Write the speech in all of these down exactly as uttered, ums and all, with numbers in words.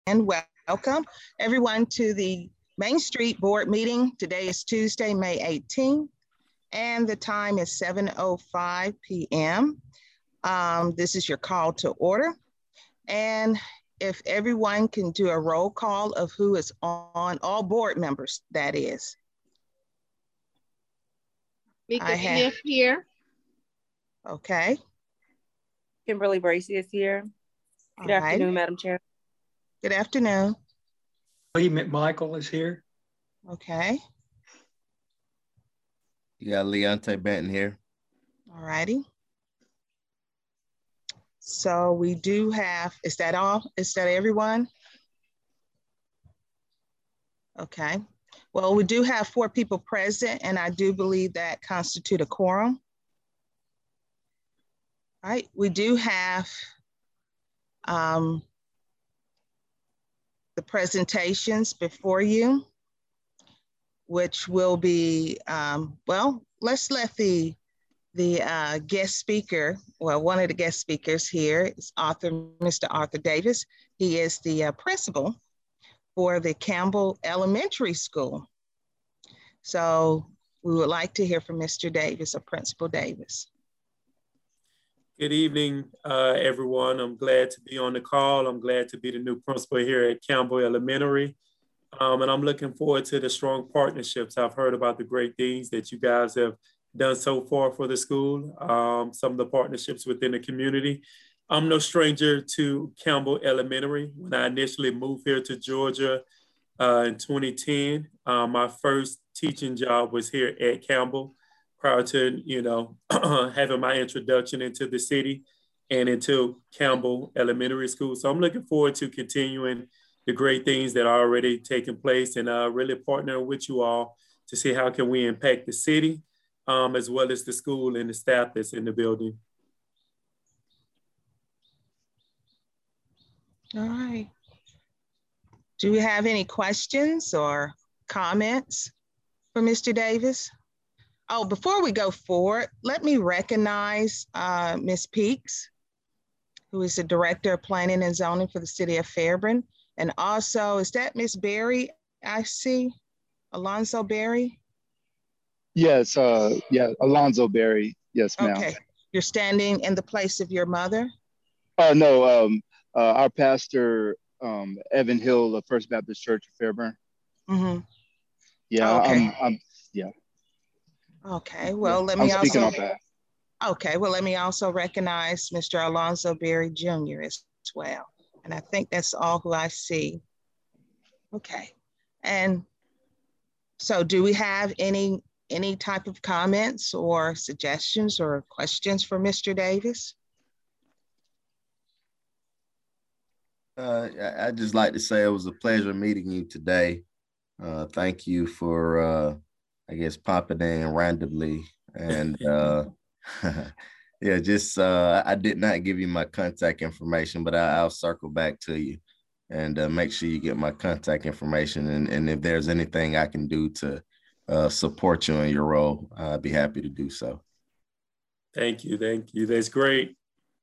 And welcome everyone to the Main Street Board meeting. Today is Tuesday, May eighteenth, and the time is seven oh five p m Um, this is your call to order. And if everyone can do a roll call of who is on, all board members, that is. Mika Smith here. Okay. Kimberly Bracy is here. Good All afternoon, right. Madam Chair. Good afternoon. Lee McMichael is here. Okay. You got Leonte Benton here. All righty. So we do have, is that all? Is that everyone? Okay. Well, we do have four people present, and I do believe that constitute a quorum. All right, we do have um, the presentations before you, which will be, um, well, let's let the, the uh, guest speaker, well, one of the guest speakers here is Arthur, Mister Arthur Davis. He is the uh, principal for the Campbell Elementary School. So we would like to hear from Mister Davis, or Principal Davis. Good evening, uh, everyone. I'm glad to be on the call. I'm glad to be the new principal here at Campbell Elementary. Um, and I'm looking forward to the strong partnerships. I've heard about the great things that you guys have done so far for the school, um, some of the partnerships within the community. I'm no stranger to Campbell Elementary. When I initially moved here to Georgia uh, in twenty ten, uh, my first teaching job was here at Campbell, prior to, you know, having my introduction into the city and into Campbell Elementary School. So I'm looking forward to continuing the great things that are already taking place, and uh, really partnering with you all to see how can we impact the city, um, as well as the school and the staff that's in the building. All right. Do we have any questions or comments for Mister Davis? Oh, before we go forward, let me recognize uh, Miz Peaks, who is the Director of Planning and Zoning for the City of Fairburn. And also, is that Miz Berry? I see, Alonzo Berry? Yes, uh, yeah, Alonzo Berry, yes, ma'am. Okay, you're standing in the place of your mother? Uh, no, um, uh, our pastor, um, Evan Hill of First Baptist Church of Fairburn. Mm-hmm. Yeah, okay. I'm, I'm, yeah. Okay, well, yeah, let me I'm also- speaking on behalf. Okay, well, let me also recognize Mister Alonzo Berry Junior as well. And I think that's all who I see. Okay, and so do we have any, any type of comments or suggestions or questions for Mister Davis? Uh, I- I'd just like to say it was a pleasure meeting you today. Uh, thank you for, uh, I guess, popping in randomly. And uh, yeah, just, uh, I did not give you my contact information, but I, I'll circle back to you and uh, make sure you get my contact information. And, and if there's anything I can do to uh, support you in your role, I'd be happy to do so. Thank you, thank you. That's great.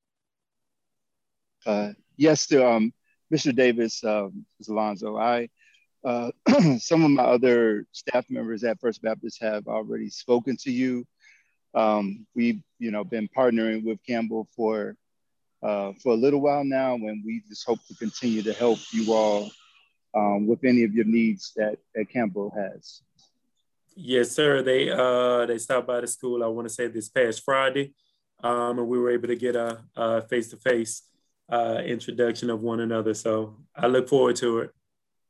Uh, yes, to um, Mister Davis, um, Miz Alonzo, I, uh, some of my other staff members at First Baptist have already spoken to you. Um, we've, you know, been partnering with Campbell for uh, for a little while now, and we just hope to continue to help you all um, with any of your needs that, that Campbell has. Yes, sir. They uh, they stopped by the school, I want to say this past Friday, um, and we were able to get a, a face-to-face uh, introduction of one another. So I look forward to it.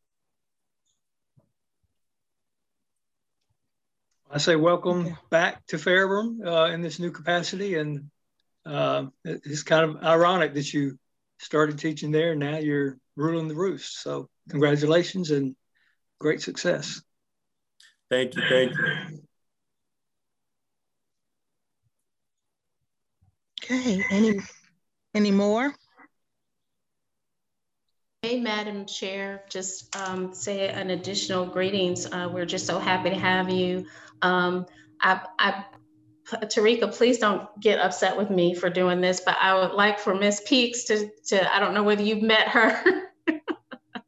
I say welcome Okay. back to Fairburn uh, in this new capacity. And uh, it's kind of ironic that you started teaching there and now you're ruling the roost. So congratulations and great success. Thank you, thank you. Okay, any, any more? Hey, Madam Chair, just um, say an additional greetings. Uh, we're just so happy to have you. Um, I, I, Tarika, please don't get upset with me for doing this, but I would like for Miz Peaks to, to, I don't know whether you've met her,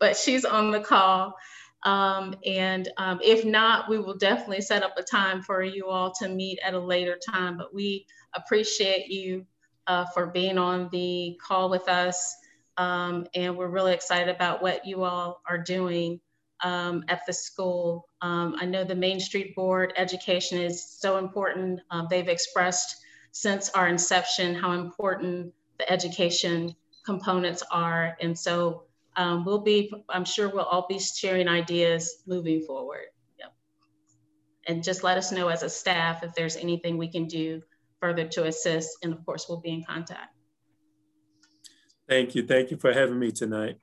but she's on the call. Um, and um, if not, we will definitely set up a time for you all to meet at a later time. But we appreciate you uh, for being on the call with us. Um, and we're really excited about what you all are doing um, at the school. Um, I know the Main Street Board education is so important. Um, they've expressed since our inception how important the education components are. And so um, we'll be, I'm sure we'll all be sharing ideas moving forward. Yep. And just let us know as a staff if there's anything we can do further to assist. And of course, we'll be in contact. Thank you. Thank you for having me tonight.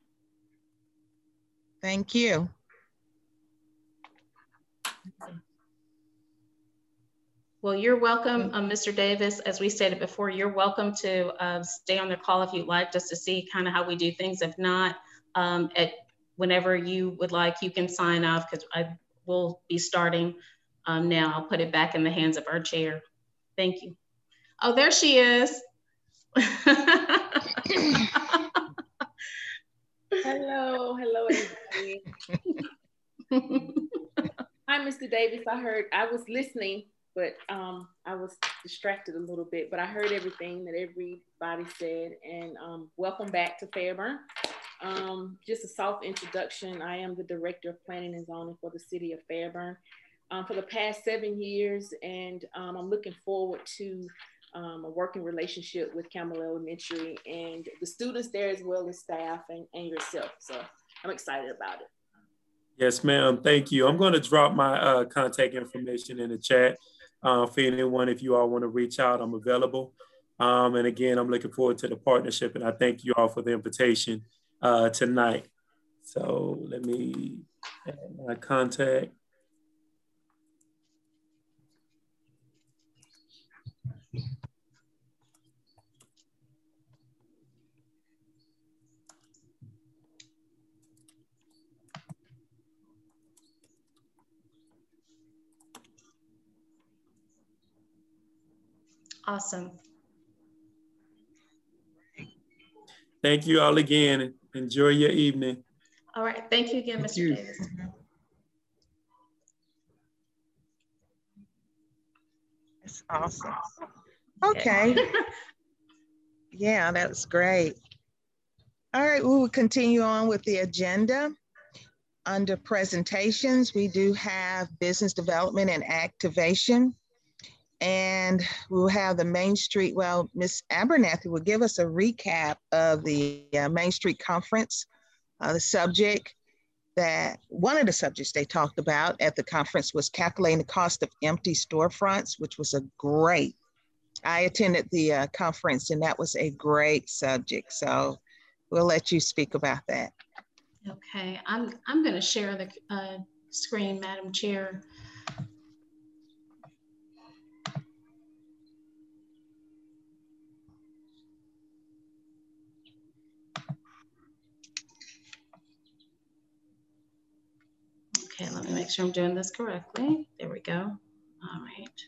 Thank you. Well, you're welcome, um, Mister Davis. As we stated before, you're welcome to uh, stay on the call if you'd like, just to see kind of how we do things. If not, um, at whenever you would like, you can sign off, because I will be starting um, now. I'll put it back in the hands of our chair. Thank you. Oh, there she is. Hello, hello everybody. Hi, Mister Davis. I heard, I was listening, but um, I was distracted a little bit, but I heard everything that everybody said, and um, welcome back to Fairburn. Um, just a soft introduction. I am the Director of Planning and Zoning for the City of Fairburn um, for the past seven years, and um, I'm looking forward to um, a working relationship with Campbell Elementary and the students there, as well as staff and, and yourself. So I'm excited about it. Yes, ma'am. Thank you. I'm going to drop my uh, contact information in the chat uh, for anyone. If you all want to reach out, I'm available. Um, and again, I'm looking forward to the partnership, and I thank you all for the invitation uh, tonight. So let me add my contact. Awesome. Thank you all again. Enjoy your evening. All right. Thank you again, Mister Davis. That's awesome. Okay. Yeah, that's great. All right, we will continue on with the agenda. Under presentations, we do have business development and activation. And we'll have the Main Street, well, Miz Abernathy will give us a recap of the uh, Main Street Conference. Uh, the subject that, one of the subjects they talked about at the conference was calculating the cost of empty storefronts, which was a great, I attended the uh, conference and that was a great subject. So we'll let you speak about that. Okay, I'm, I'm gonna share the uh, screen, Madam Chair. Okay, let me make sure I'm doing this correctly. There we go. All right.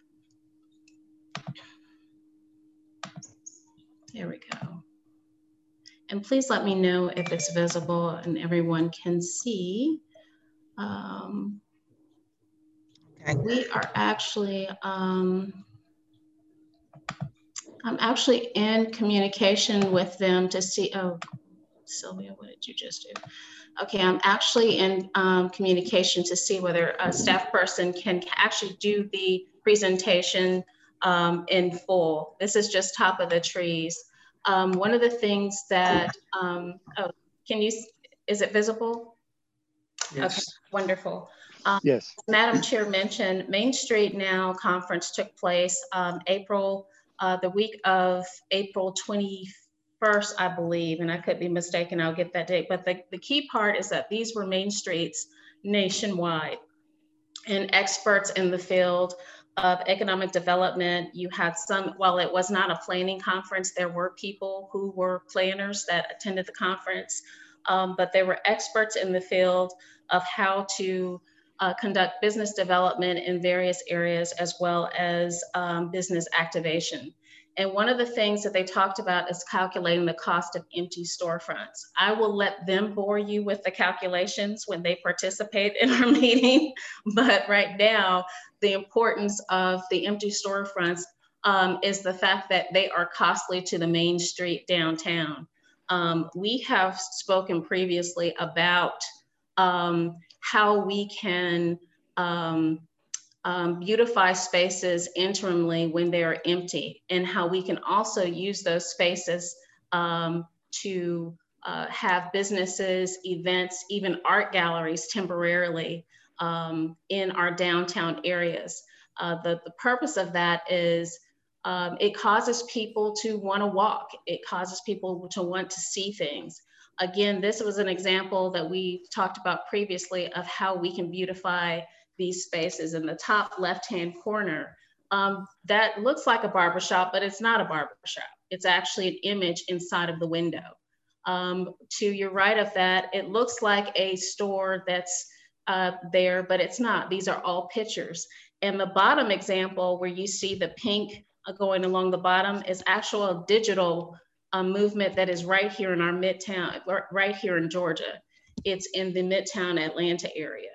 There we go. And please let me know if it's visible and everyone can see. Um, okay. We are actually, um, I'm actually in communication with them to see, oh, Sylvia, what did you just do? Okay, I'm actually in um, communication to see whether a staff person can actually do the presentation um, in full. This is just top of the trees. Um, one of the things that, um, oh, can you, is it visible? Yes. Okay, wonderful. Um, yes. Madam Chair mentioned, Main Street Now conference took place um, April, uh, the week of April twenty-first, I believe, and I could be mistaken, I'll get that date. But the, the key part is that these were Main Streets nationwide, and experts in the field of economic development. You had some, while it was not a planning conference, there were people who were planners that attended the conference, um, but there were experts in the field of how to uh, conduct business development in various areas, as well as um, business activation. And one of the things that they talked about is calculating the cost of empty storefronts. I will let them bore you with the calculations when they participate in our meeting. But right now, the importance of the empty storefronts um, is the fact that they are costly to the main street downtown. Um, we have spoken previously about um, how we can um, Um, beautify spaces interimly when they are empty, and how we can also use those spaces um, to uh, have businesses, events, even art galleries temporarily um, in our downtown areas. Uh, the, the purpose of that is um, it causes people to want to walk. It causes people to want to see things. Again, this was an example that we talked about previously of how we can beautify these spaces. In the top left-hand corner, um, that looks like a barbershop, but it's not a barbershop. It's actually an image inside of the window. Um, to your right of that, it looks like a store that's uh, there, but it's not. These are all pictures. And the bottom example where you see the pink going along the bottom is actual digital uh, movement that is right here in our Midtown, right here in Georgia. It's in the Midtown Atlanta area.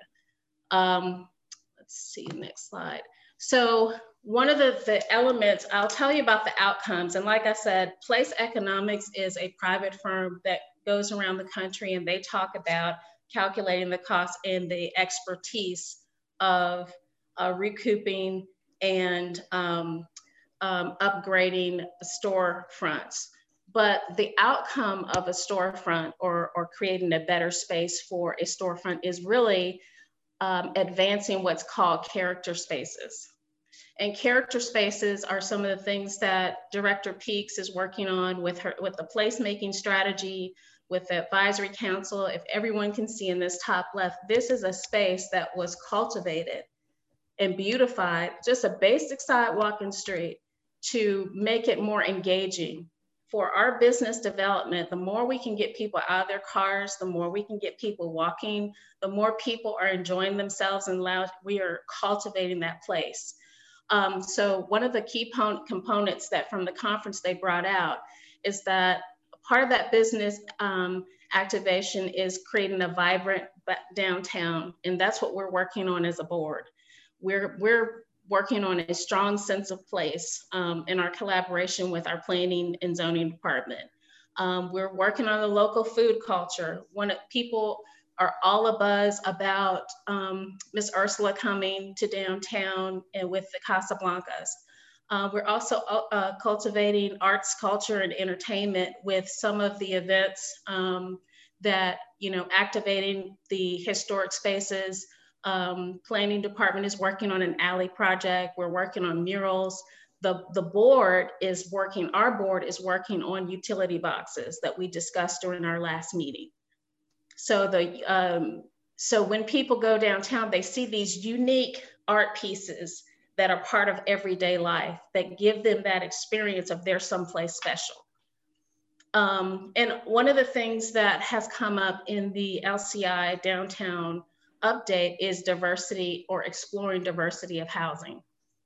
Um, Let's see, next slide. So one of the, the elements, I'll tell you about the outcomes. And like I said, Place Economics is a private firm that goes around the country, and they talk about calculating the cost and the expertise of uh, recouping and um, um, upgrading storefronts. But the outcome of a storefront or, or creating a better space for a storefront is really Um, advancing what's called character spaces. And character spaces are some of the things that Director Peaks is working on with her, with the placemaking strategy, with the advisory council. If everyone can see in this top left, this is a space that was cultivated and beautified, just a basic sidewalk and street, to make it more engaging. For our business development, the more we can get people out of their cars, the more we can get people walking, the more people are enjoying themselves, and loud, we are cultivating that place. Um, so one of the key components that from the conference they brought out is that part of that business um, activation is creating a vibrant downtown. And that's what we're working on as a board. We're, we're working on a strong sense of place um, in our collaboration with our planning and zoning department. Um, we're working on the local food culture. When people are all abuzz about um, Miss Ursula coming to downtown and with the Casablancas. Uh, we're also uh, cultivating arts, culture, and entertainment with some of the events um, that, you know, activating the historic spaces. Um, planning department is working on an alley project. We're working on murals. The, the board is working, our board is working on utility boxes that we discussed during our last meeting. So, the, um, so when people go downtown, they see these unique art pieces that are part of everyday life that give them that experience of they're someplace special. Um, and one of the things that has come up in the L C I downtown update is diversity, or exploring diversity of housing.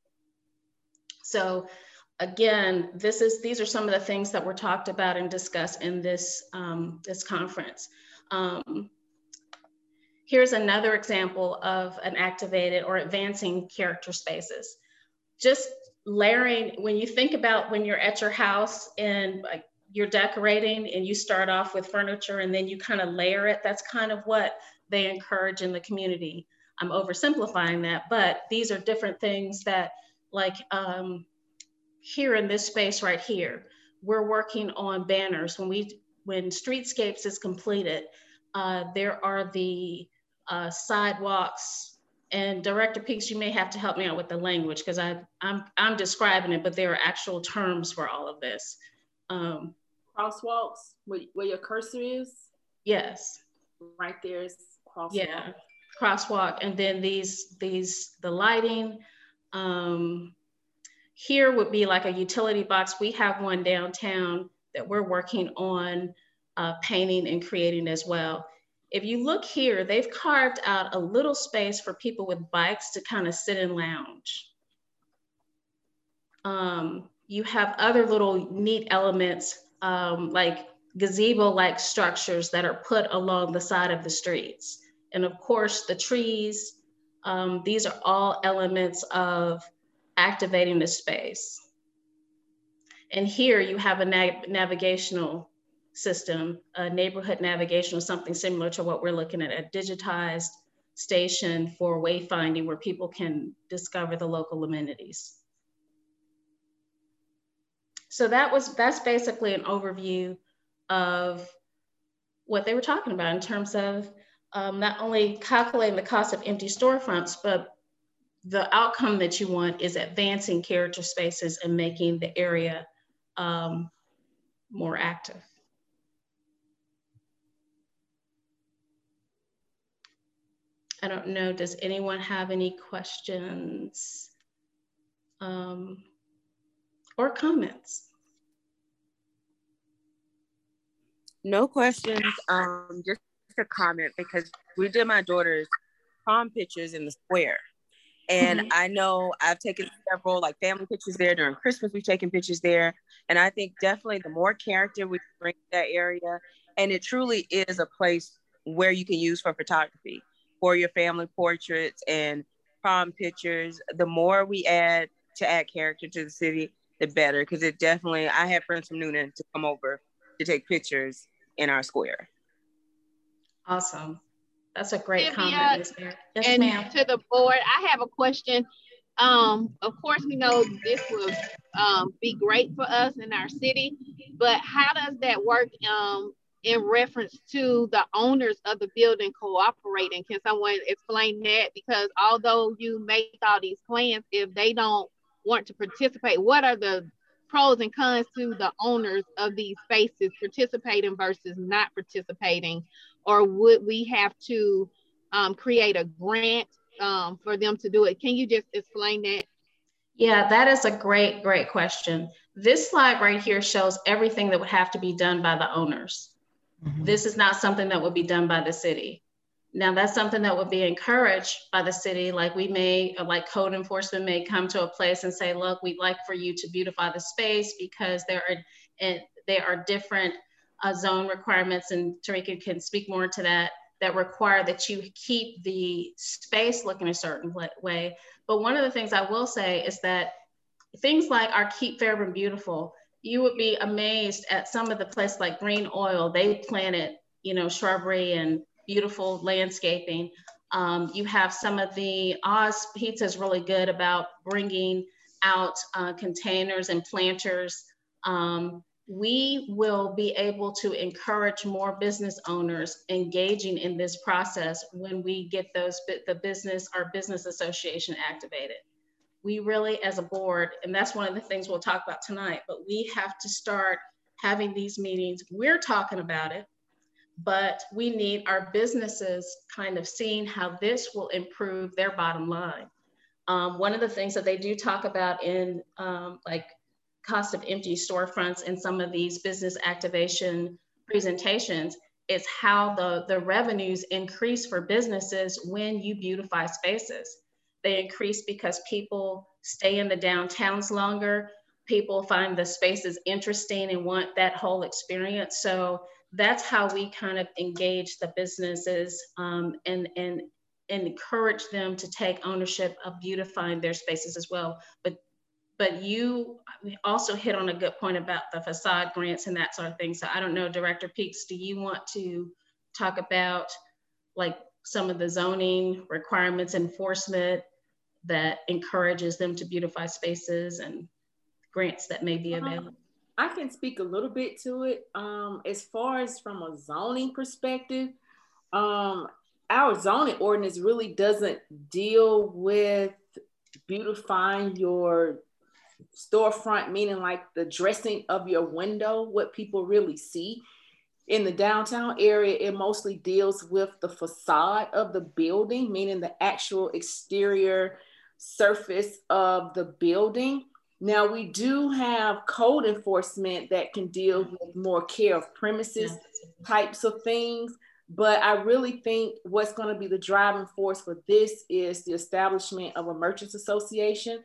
So again, this is, these are some of the things that were talked about and discussed in this, um, this conference. Um, here's another example of an activated or advancing character spaces. Just layering, when you think about when you're at your house and like, you're decorating and you start off with furniture and then you kind of layer it, that's kind of what they encourage in the community. I'm oversimplifying that, but these are different things that, like um, here in this space right here, we're working on banners. When we, when Streetscapes is completed, uh, there are the uh, sidewalks, and Director Peaks, you may have to help me out with the language because I'm, I'm describing it, but there are actual terms for all of this. Um, Crosswalks, where, where your cursor is? Yes. Right there is crosswalk. Yeah, crosswalk. And then these, these the lighting. Um, here would be like a utility box. We have one downtown that we're working on uh, painting and creating as well. If you look here, they've carved out a little space for people with bikes to kind of sit and lounge. Um, you have other little neat elements um, like gazebo-like structures that are put along the side of the streets. And of course, the trees, um, these are all elements of activating the space. And here you have a nav navigational system, a neighborhood navigational, something similar to what we're looking at, a digitized station for wayfinding where people can discover the local amenities. So that was, that's basically an overview of what they were talking about in terms of um, not only calculating the cost of empty storefronts, but the outcome that you want is advancing character spaces and making the area um, more active. I don't know, does anyone have any questions um, or comments? No questions, um, just a comment, because we did my daughter's prom pictures in the square. And mm-hmm. I know I've taken several like family pictures there. During Christmas, we've taken pictures there. And I think definitely the more character we bring to that area, and it truly is a place where you can use for photography, for your family portraits and prom pictures. The more we add to add character to the city, the better. Because it definitely, I had friends from Newnan to come over to take pictures in our square. Awesome. That's a great Sylvia, comment, Miz Mayor. Yes, and ma'am. to the board, I have a question. Um, of course, we know this will um, be great for us in our city, but how does that work um, in reference to the owners of the building cooperating? Can someone explain that? Because although you make all these plans, if they don't want to participate, what are the pros and cons to the owners of these spaces participating versus not participating? Or would we have to um, create a grant um, for them to do it? Can you just explain that? Yeah, that is a great, great question. This slide right here shows everything that would have to be done by the owners. Mm-hmm. This is not something that would be done by the city. Now that's something that would be encouraged by the city. Like we may, like code enforcement may come to a place and say, look, we'd like for you to beautify the space because there are, and there are different uh, zone requirements, and Tarika can speak more to that, that require that you keep the space looking a certain way. But one of the things I will say is that things like our Keep Fairburn Beautiful, you would be amazed at some of the places like Green Oil, they planted, you know, shrubbery and beautiful landscaping. Um, you have some of the, Oz Pizza is really good about bringing out uh, containers and planters. Um, we will be able to encourage more business owners engaging in this process when we get those, the business, our business association activated. We really, as a board, and that's one of the things we'll talk about tonight, but we have to start having these meetings. We're talking about it, but we need our businesses kind of seeing how this will improve their bottom line. Um, one of the things that they do talk about in um, like cost of empty storefronts and some of these business activation presentations is how the, the revenues increase for businesses when you beautify spaces. They increase because people stay in the downtowns longer, people find the spaces interesting and want that whole experience. So that's how we kind of engage the businesses um, and, and, and encourage them to take ownership of beautifying their spaces as well. But, but you also hit on a good point about the facade grants and that sort of thing. So I don't know, Director Peaks, do you want to talk about like some of the zoning requirements, enforcement that encourages them to beautify spaces and grants that may be available? I can speak a little bit to it. Um, as far as from a zoning perspective, um, our zoning ordinance really doesn't deal with beautifying your storefront, meaning like the dressing of your window, what people really see. In the downtown area, it mostly deals with the facade of the building, meaning the actual exterior surface of the building. Now, we do have code enforcement that can deal with more care of premises types of things, but I really think what's going to be the driving force for this is the establishment of a merchants association,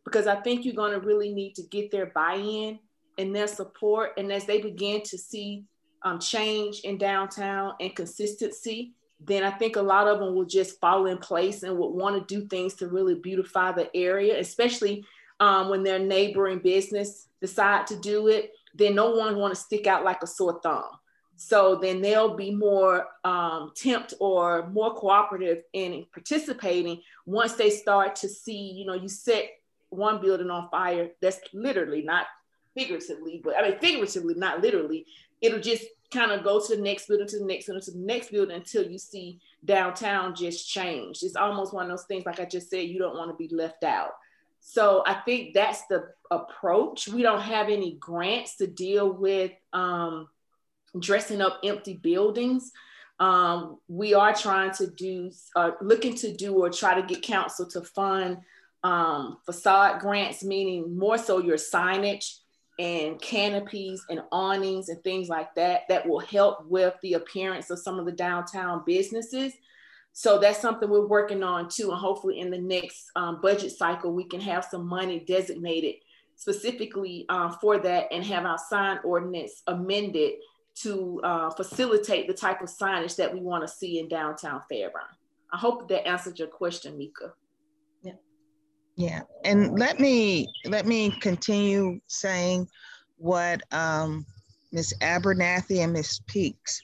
because I think you're going to really need to get their buy-in and their support. And as they begin to see um, change in downtown and consistency, then I think a lot of them will just fall in place and would want to do things to really beautify the area, especially um, when their neighboring business decide to do it. Then no one want to stick out like a sore thumb. So then they'll be more um, tempt or more cooperative in participating once they start to see, you know, you set one building on fire. That's literally, not figuratively, but I mean, figuratively, not literally. It'll just kind of go to the next building, to the next building, to the next building until you see downtown just change. It's almost one of those things, like I just said, you don't want to be left out. So I think that's the approach. We don't have any grants to deal with um, dressing up empty buildings. Um, we are trying to do, uh, looking to do or try to get council to fund um, facade grants, meaning more so your signage and canopies and awnings and things like that, that will help with the appearance of some of the downtown businesses. So that's something we're working on too. And hopefully in the next um, budget cycle, we can have some money designated specifically uh, for that and have our sign ordinance amended to uh, facilitate the type of signage that we want to see in downtown Fairburn. I hope that answered your question, Mika. Yeah. Yeah, and let me let me continue saying what um, Miz Abernathy and Miz Peaks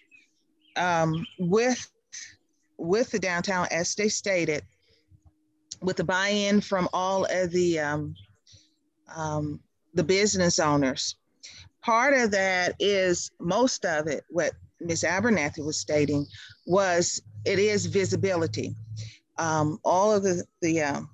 um, with with the downtown, as they stated, with the buy-in from all of the um, um, the business owners. Part of that is, most of it, what Miz Abernathy was stating, was it is visibility. Um, all of the the um,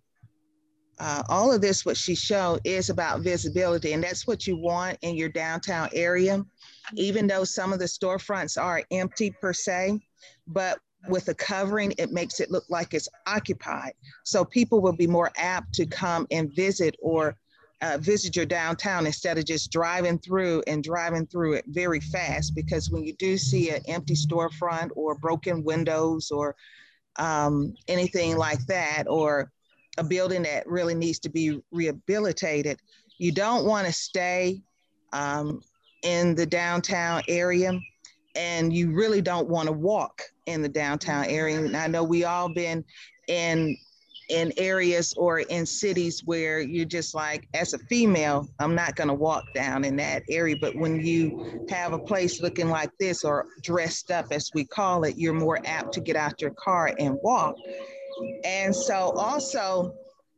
Uh, all of this, what she showed, is about visibility, and that's what you want in your downtown area, even though some of the storefronts are empty per se, but with the covering, it makes it look like it's occupied. So people will be more apt to come and visit or uh, visit your downtown instead of just driving through and driving through it very fast, because when you do see an empty storefront or broken windows or um, anything like that, or a building that really needs to be rehabilitated, you don't want to stay um, in the downtown area, and you really don't want to walk in the downtown area. And I know we all been in in areas or in cities where you're just like, as a female, I'm not going to walk down in that area. But when you have a place looking like this, or dressed up as we call it, you're more apt to get out your car and walk. And so also,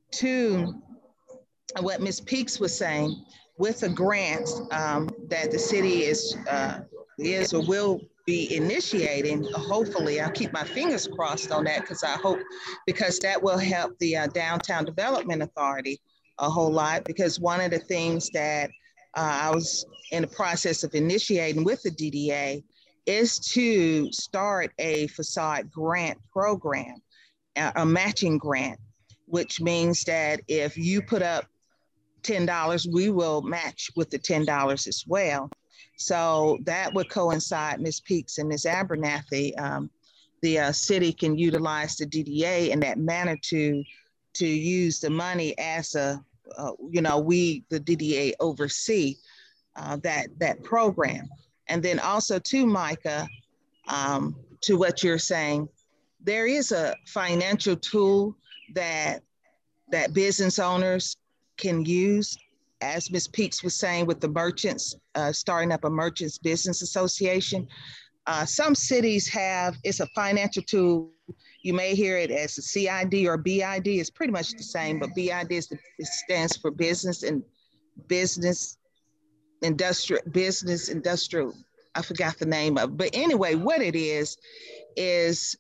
to what Miz Peaks was saying, with the grants um, that the city is, uh, is or will be initiating, hopefully, I'll keep my fingers crossed on that, because I hope, because that will help the uh, Downtown Development Authority a whole lot, because one of the things that uh, I was in the process of initiating with the D D A is to start a facade grant program, a matching grant, which means that if you put up ten dollars, we will match with the ten dollars as well. So that would coincide, Miz Peaks and Miz Abernathy. Um, the uh, city can utilize the D D A in that manner to, to use the money as a, uh, you know, we, the D D A, oversee uh, that, that program. And then also too, Micah, um, to what you're saying, there is a financial tool that that business owners can use, as Miz Peaks was saying, with the merchants, uh, starting up a merchants business association. Uh, some cities have, it's a financial tool. You may hear it as a C I D or B I D. It's pretty much the same, but B I D is the, it stands for business and business, industrial, business, industrial, I forgot the name of it. But anyway, what it is, is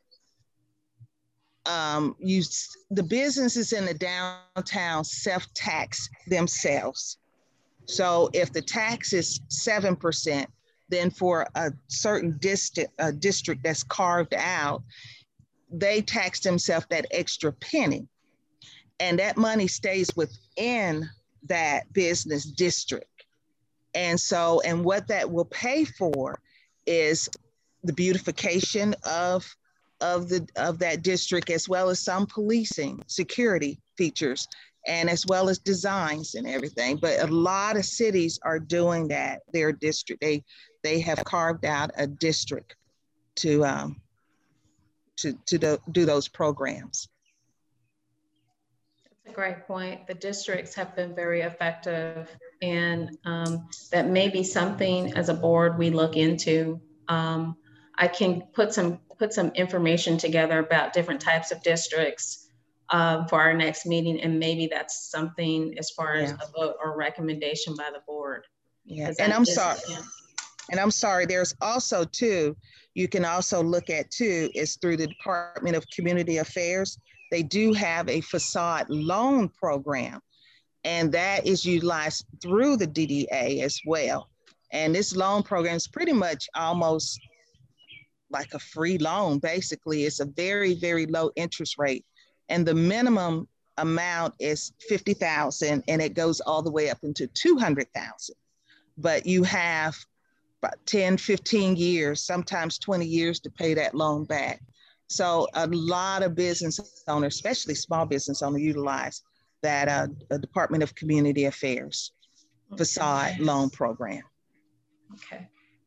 Um, you, the businesses in the downtown self-tax themselves. So if the tax is seven percent, then for a certain district, a district that's carved out, they tax themselves that extra penny. And that money stays within that business district. And so, and what that will pay for is the beautification of of the of that district, as well as some policing security features and as well as designs and everything. But a lot of cities are doing that. Their district, they they have carved out a district to um, to to do, do those programs. That's a great point. The districts have been very effective, and um, that may be something as a board we look into. Um, I can put some put some information together about different types of districts uh, for our next meeting, and maybe that's something as far as yeah. a vote or recommendation by the board. Yeah, and I'm sorry. And I'm sorry, there's also too, you can also look at too, is through the Department of Community Affairs. They do have a facade loan program, and that is utilized through the D D A as well. And this loan program is pretty much almost like a free loan. Basically, it's a very, very low interest rate. And the minimum amount is fifty thousand, and it goes all the way up into two hundred thousand. But you have about ten, fifteen years, sometimes twenty years to pay that loan back. So a lot of business owners, especially small business owners, utilize that uh, the Department of Community Affairs facade okay. loan program. Okay.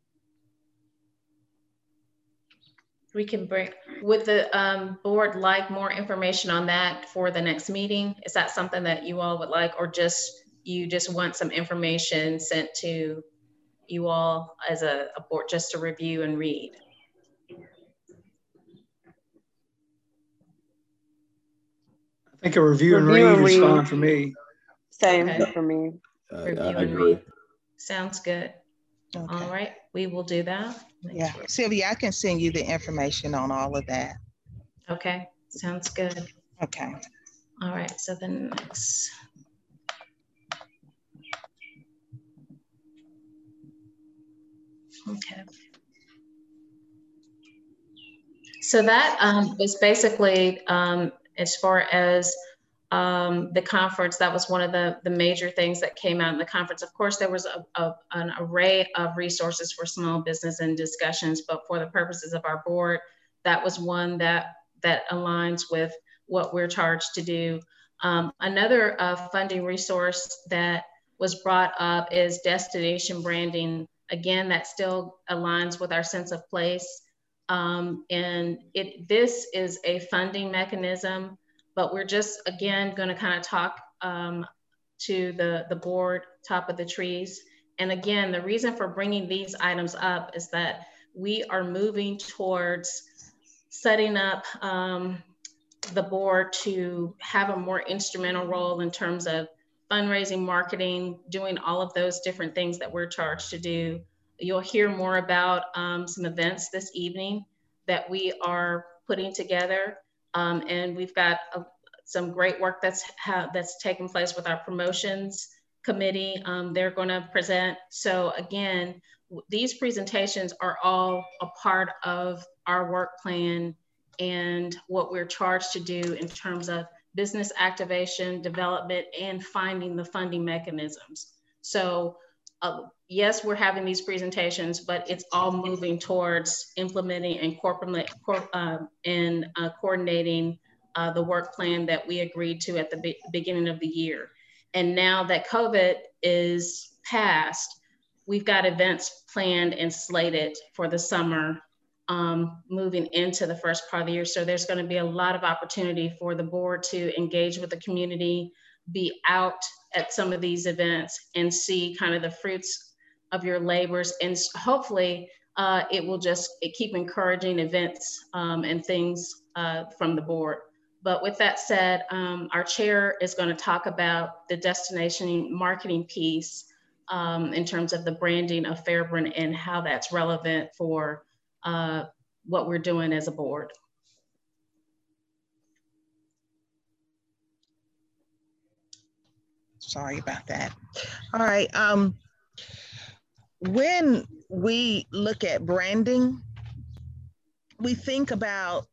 We can bring, would the um, board like more information on that for the next meeting? Is that something that you all would like, or just you just want some information sent to you all as a, a board just to review and read? I think a review, review and read is fine for me. Same okay. for me. Uh, review I and agree. read. Sounds good. Okay. All right, we will do that. Yeah, Sylvia, I can send you the information on all of that. Okay, sounds good. Okay. All right, so the next. Okay. So that um, was basically, um, as far as um, the conference, that was one of the, the major things that came out in the conference. Of course, there was a, a, an array of resources for small business and discussions, but for the purposes of our board, that was one that, that aligns with what we're charged to do. Um, another uh, funding resource that was brought up is destination branding. Again, that still aligns with our sense of place. Um, and it, this is a funding mechanism, but we're just, again, gonna kind of talk um, to the, the board, top of the trees. And again, the reason for bringing these items up is that we are moving towards setting up um, the board to have a more instrumental role in terms of fundraising, marketing, doing all of those different things that we're charged to do. You'll hear more about um, some events this evening that we are putting together. Um, and we've got a, some great work that's, ha that's taking place with our promotions committee. Um, they're gonna present. So again, these presentations are all a part of our work plan and what we're charged to do in terms of business activation, development, and finding the funding mechanisms. So uh, yes, we're having these presentations, but it's all moving towards implementing and, corporate, uh, and uh, coordinating uh, the work plan that we agreed to at the be beginning of the year. And now that COVID is past, we've got events planned and slated for the summer um, moving into the first part of the year. So there's going to be a lot of opportunity for the board to engage with the community, be out at some of these events and see kind of the fruits of your labors. And hopefully uh, it will just it keep encouraging events um, and things uh, from the board. But with that said, um, our chair is going to talk about the destination marketing piece um, in terms of the branding of Fairburn and how that's relevant for uh, what we're doing as a board. Sorry about that. All right. Um, when we look at branding, we think about,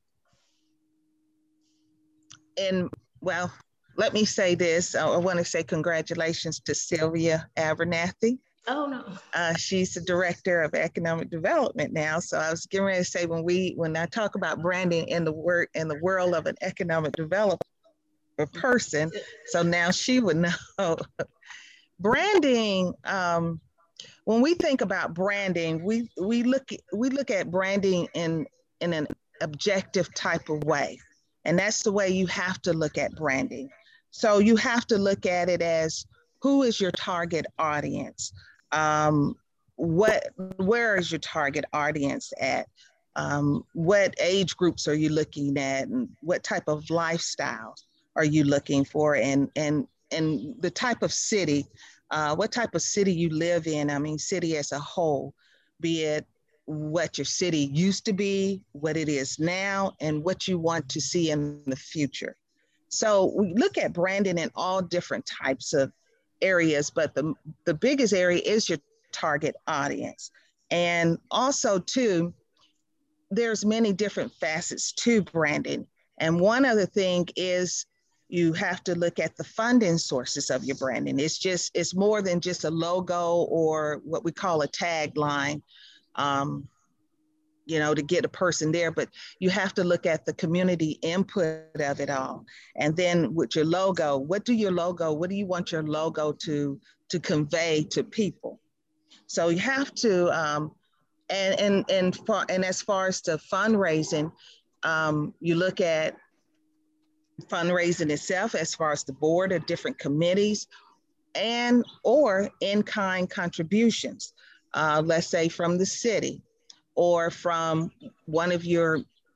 and well, let me say this. I want to say congratulations to Sylvia Abernathy. Oh no. Uh, she's the director of economic development now. So I was getting ready to say when we when I talk about branding in the work in the world of an economic developer, person. So now she would know. Branding, um, when we think about branding, we we look we look at branding in in an objective type of way, and that's the way you have to look at branding. So you have to look at it as, who is your target audience? Um, what where is your target audience at? Um, what age groups are you looking at, and what type of lifestyle are you looking for, and and and the type of city, uh, what type of city you live in. I mean, city as a whole, be it what your city used to be, what it is now, and what you want to see in the future. So we look at branding in all different types of areas, but the, the biggest area is your target audience. And also too, there's many different facets to branding. And one other thing is, you have to look at the funding sources of your branding. It's just, it's more than just a logo or what we call a tagline, um, you know, to get a person there, but you have to look at the community input of it all. And then with your logo, what do your logo, what do you want your logo to, to convey to people? So you have to, um, and, and, and, for, and as far as the fundraising, um, you look at fundraising itself as far as the board of different committees and or in-kind contributions, uh, let's say from the city or from one of your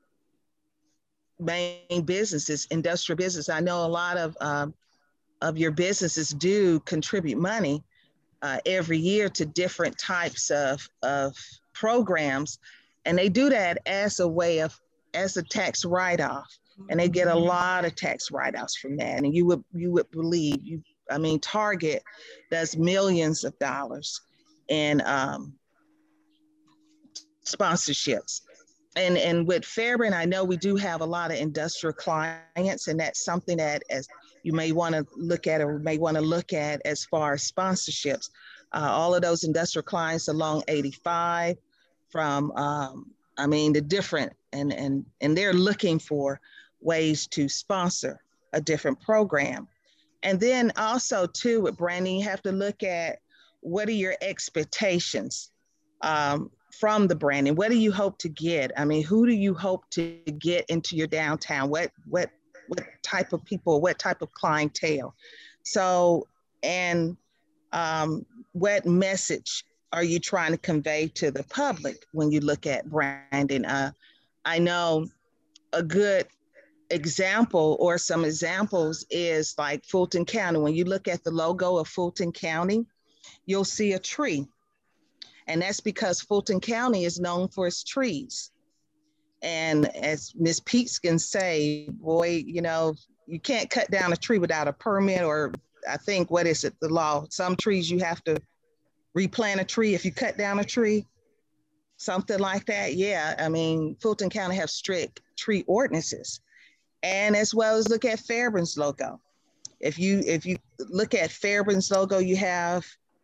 main businesses, industrial business. I know a lot of, um, of your businesses do contribute money uh, every year to different types of, of programs. And they do that as a way of, as a tax write-off. And they get a lot of tax write-offs from that. And you would, you would believe, you, I mean, Target does millions of dollars in um, sponsorships. And, and with Fairburn, I know we do have a lot of industrial clients, and that's something that as you may want to look at or may want to look at as far as sponsorships. Uh, all of those industrial clients along eighty-five from, um, I mean, the different, and, and, and they're looking for ways to sponsor a different program. And then also too, with branding, you have to look at what are your expectations um, from the branding? What do you hope to get? I mean, who do you hope to get into your downtown? What, what, what type of people, what type of clientele? So, and um, what message are you trying to convey to the public when you look at branding? Uh, I know a good example or some examples is like Fulton County. When you look at the logo of Fulton County, you'll see a tree. And that's because Fulton County is known for its trees. And as Miz Peets can say, boy, you know, you can't cut down a tree without a permit, or I think, what is it, the law? Some trees you have to replant a tree if you cut down a tree, something like that. Yeah, I mean, Fulton County have strict tree ordinances. And as well as look at Fairburn's logo. If you if you look at Fairburn's logo, you have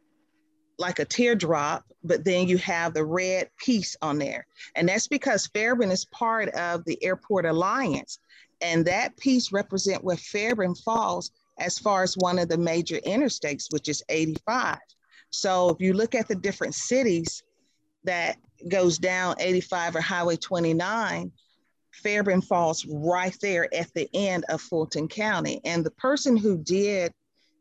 like a teardrop, but then you have the red piece on there. And that's because Fairburn is part of the Airport Alliance. And that piece represents where Fairburn falls as far as one of the major interstates, which is eighty-five. So if you look at the different cities that goes down eighty-five or Highway twenty-nine, Fairburn falls right there at the end of Fulton County. And the person who did,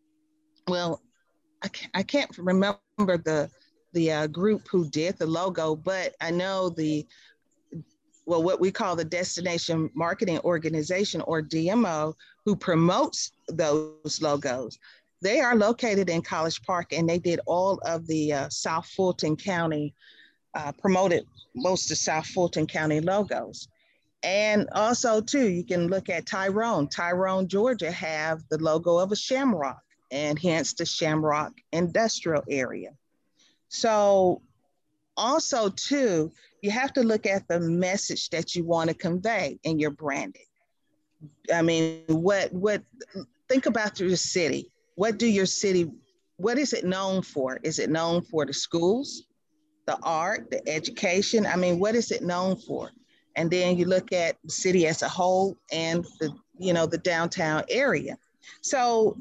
well, I can't, I can't remember the, the uh, group who did the logo, but I know the, well, what we call the Destination Marketing Organization, or D M O, who promotes those logos. They are located in College Park, and they did all of the uh, South Fulton County, uh, promoted most of South Fulton County logos. And also too, you can look at Tyrone. Tyrone, Georgia have the logo of a shamrock, and hence the Shamrock Industrial Area. So also too, you have to look at the message that you want to convey in your branding. I mean, what, what, think about your city. What do your city, what is it known for? Is it known for the schools, the art, the education? I mean, what is it known for? And then you look at the city as a whole, and the, you know, the downtown area. So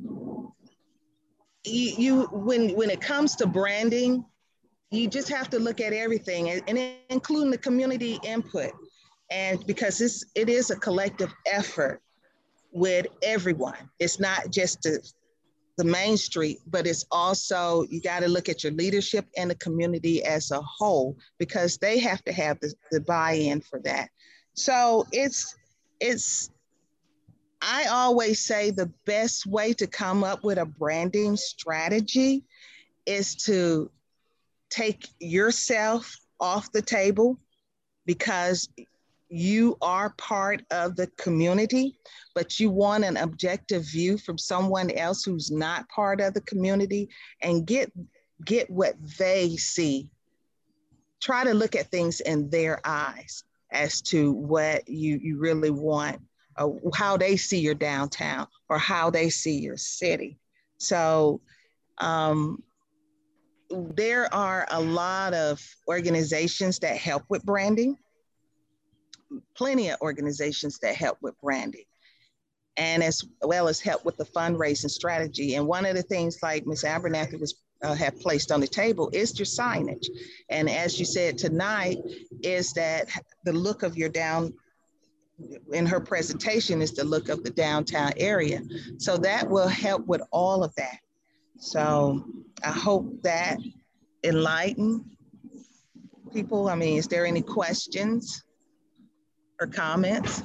you, you when, when it comes to branding, you just have to look at everything, and, and including the community input. And because this, it is a collective effort with everyone. It's not just the, the main street, but it's also, you got to look at your leadership and the community as a whole, because they have to have the, the buy-in for that. So it's, it's, I always say the best way to come up with a branding strategy is to take yourself off the table, because you are part of the community, but you want an objective view from someone else who's not part of the community, and get, get what they see. Try to look at things in their eyes as to what you, you really want, uh, how they see your downtown or how they see your city. So um, there are a lot of organizations that help with branding. Plenty of organizations that help with branding, and as well as help with the fundraising strategy. And one of the things, like Miz Abernathy was uh, have placed on the table, is your signage. And as you said tonight, is that the look of your down, in her presentation, is the look of the downtown area. So that will help with all of that. So I hope that enlighten people. I mean, is there any questions or comments?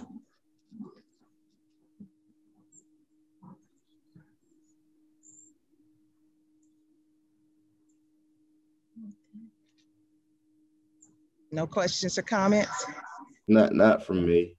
No questions or comments? Not, not from me.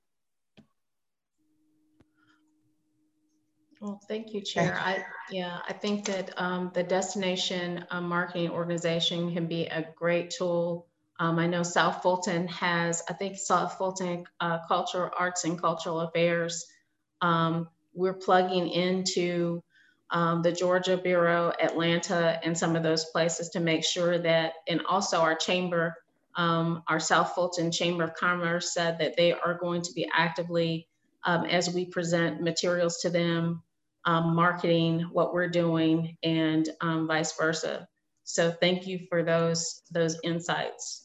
Well, thank you, Chair. I, yeah, I think that um, the destination uh, marketing organization can be a great tool. Um, I know South Fulton has, I think South Fulton uh, Cultural Arts and Cultural Affairs. Um, we're plugging into um, the Georgia Bureau, Atlanta, and some of those places to make sure that, and also our chamber, um, our South Fulton Chamber of Commerce said that they are going to be actively, um, as we present materials to them, um, marketing what we're doing, and um, vice versa. So thank you for those, those insights.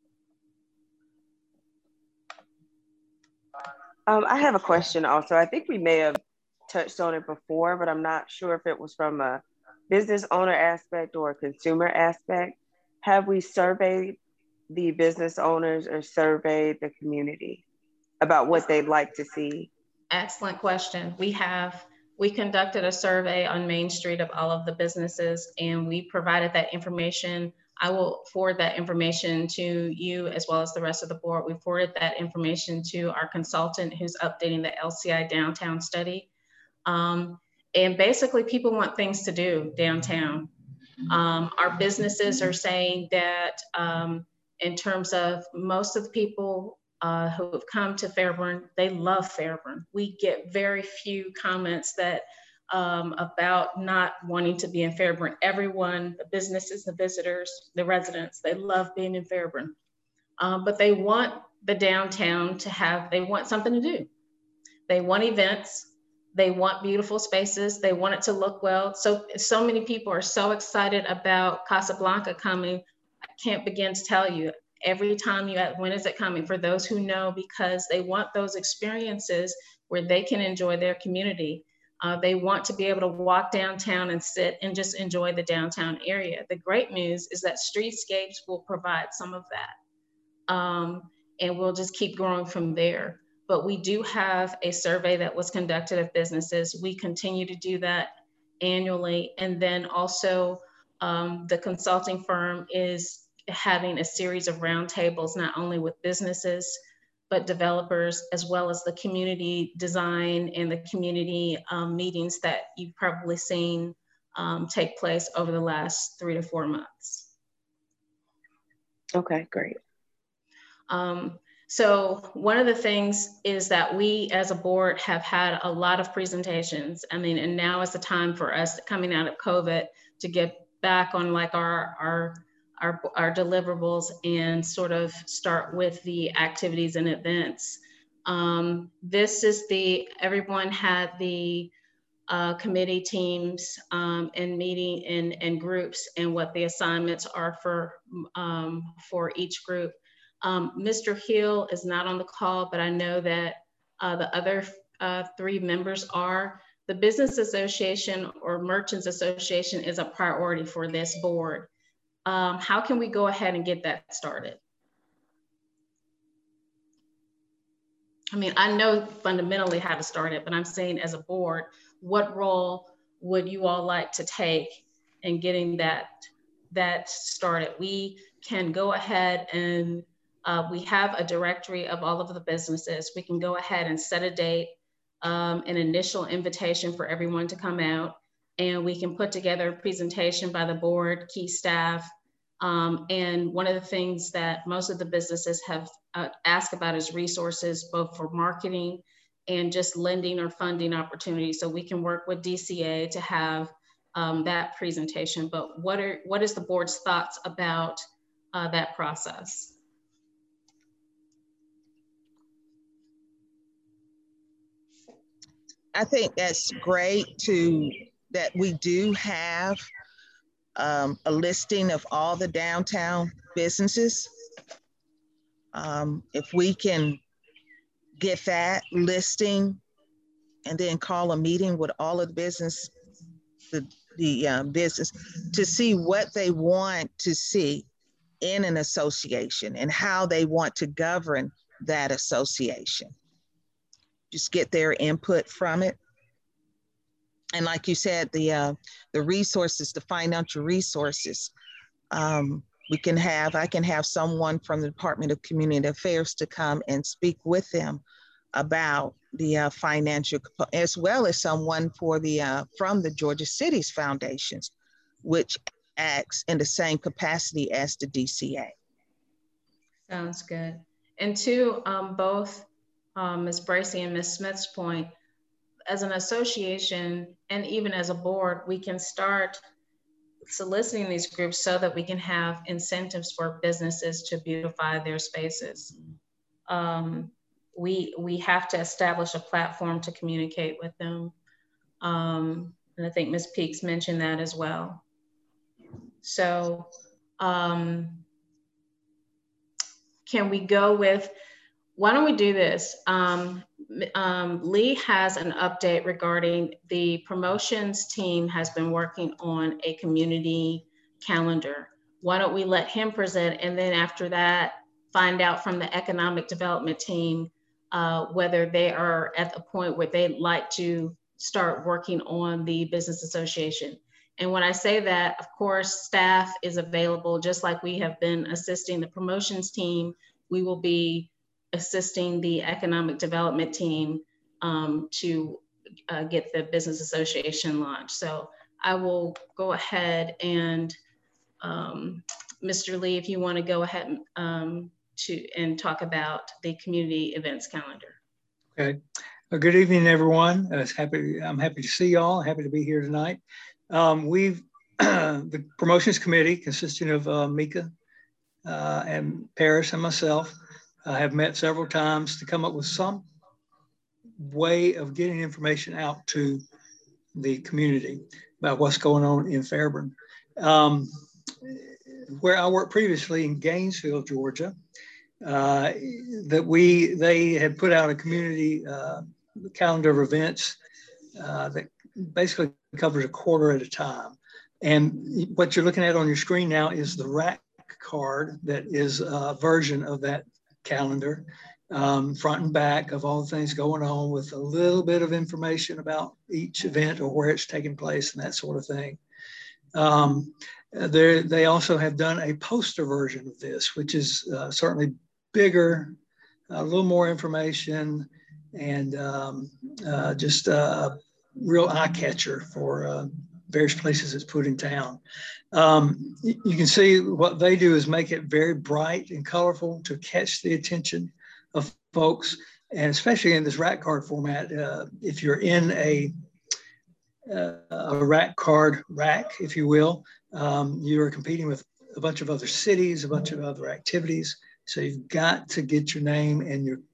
Um, I have a question also. I think we may have touched on it before, but I'm not sure if it was from a business owner aspect or a consumer aspect. Have we surveyed the business owners or surveyed the community about what they'd like to see? Excellent question. We have, we conducted a survey on Main Street of all of the businesses, and we provided that information. I will forward that information to you as well as the rest of the board. We forwarded that information to our consultant who's updating the L C I downtown study. Um, and basically people want things to do downtown. Um, our businesses are saying that um, in terms of most of the people uh, who have come to Fairburn, they love Fairburn. We get very few comments that Um, about not wanting to be in Fairburn. Everyone, the businesses, the visitors, the residents, they love being in Fairburn. Um, but they want the downtown to have, they want something to do. They want events, they want beautiful spaces, they want it to look well. So, so many people are so excited about Casablanca coming. I can't begin to tell you. Every time you ask, when is it coming? For those who know, because they want those experiences where they can enjoy their community. Uh, they want to be able to walk downtown and sit and just enjoy the downtown area. The great news is that Streetscapes will provide some of that. Um, and we'll just keep growing from there. But we do have a survey that was conducted of businesses. We continue to do that annually. And then also um, the consulting firm is having a series of roundtables, not only with businesses, but developers, as well as the community design and the community um, meetings that you've probably seen um, take place over the last three to four months. Okay, great. Um, so one of the things is that we as a board have had a lot of presentations. I mean, and now is the time for us coming out of COVID to get back on like our, our Our, our deliverables and sort of start with the activities and events. Um, this is the, everyone had the uh, committee teams um, and meeting in, in groups and what the assignments are for, um, for each group. Um, Mister Hill is not on the call, but I know that uh, the other uh, three members are. The Business Association or Merchants Association is a priority for this board. Um, how can we go ahead and get that started? I mean, I know fundamentally how to start it, but I'm saying as a board, what role would you all like to take in getting that, that started? We can go ahead and uh, we have a directory of all of the businesses. We can go ahead and set a date, um, an initial invitation for everyone to come out, and we can put together a presentation by the board, key staff. Um, and one of the things that most of the businesses have uh, asked about is resources, both for marketing and just lending or funding opportunities. So we can work with D C A to have um, that presentation. But what are what is the board's thoughts about uh, that process? I think that's great to that we do have um, a listing of all the downtown businesses. Um, if we can get that listing and then call a meeting with all of the business, the, the uh, business to see what they want to see in an association and how they want to govern that association. Just get their input from it. And like you said, the uh, the resources, the financial resources, um, we can have, I can have someone from the Department of Community Affairs to come and speak with them about the uh, financial, as well as someone for the, uh, from the Georgia Cities Foundations, which acts in the same capacity as the D C A. Sounds good. And to um, both um, Miz Bracey and Miz Smith's point, as an association and even as a board, we can start soliciting these groups so that we can have incentives for businesses to beautify their spaces. Um, we, we have to establish a platform to communicate with them. Um, and I think Miz Peaks mentioned that as well. So um, can we go with, why don't we do this? Um, um, Lee has an update regarding the promotions team has been working on a community calendar. Why don't we let him present, and then after that, find out from the economic development team uh, whether they are at the point where they'd like to start working on the business association. And when I say that, of course, staff is available, just like we have been assisting the promotions team. We will be assisting the economic development team um, to uh, get the business association launched. So I will go ahead and um, Mister Lee, if you want to go ahead um, to and talk about the community events calendar. Okay. Well, good evening, everyone. Uh, it's happy, I'm happy to see y'all. Happy to be here tonight. Um, we've the promotions committee consisting of uh, Mika uh, and Paris and myself I have met several times to come up with some way of getting information out to the community about what's going on in Fairburn. Um, where I worked previously in Gainesville, Georgia, uh, that we they had put out a community uh, calendar of events uh, that basically covers a quarter at a time. And what you're looking at on your screen now is the rack card that is a version of that calendar, um, front and back of all the things going on with a little bit of information about each event or where it's taking place and that sort of thing. Um, they also have done a poster version of this, which is uh, certainly bigger, a little more information, and um, uh, just a real eye catcher for uh, various places it's put in town. Um, you can see what they do is make it very bright and colorful to catch the attention of folks, and especially in this rack card format. Uh, if you're in a, uh, a rack card rack, if you will, um, you're competing with a bunch of other cities, a bunch of other activities. So you've got to get your name and your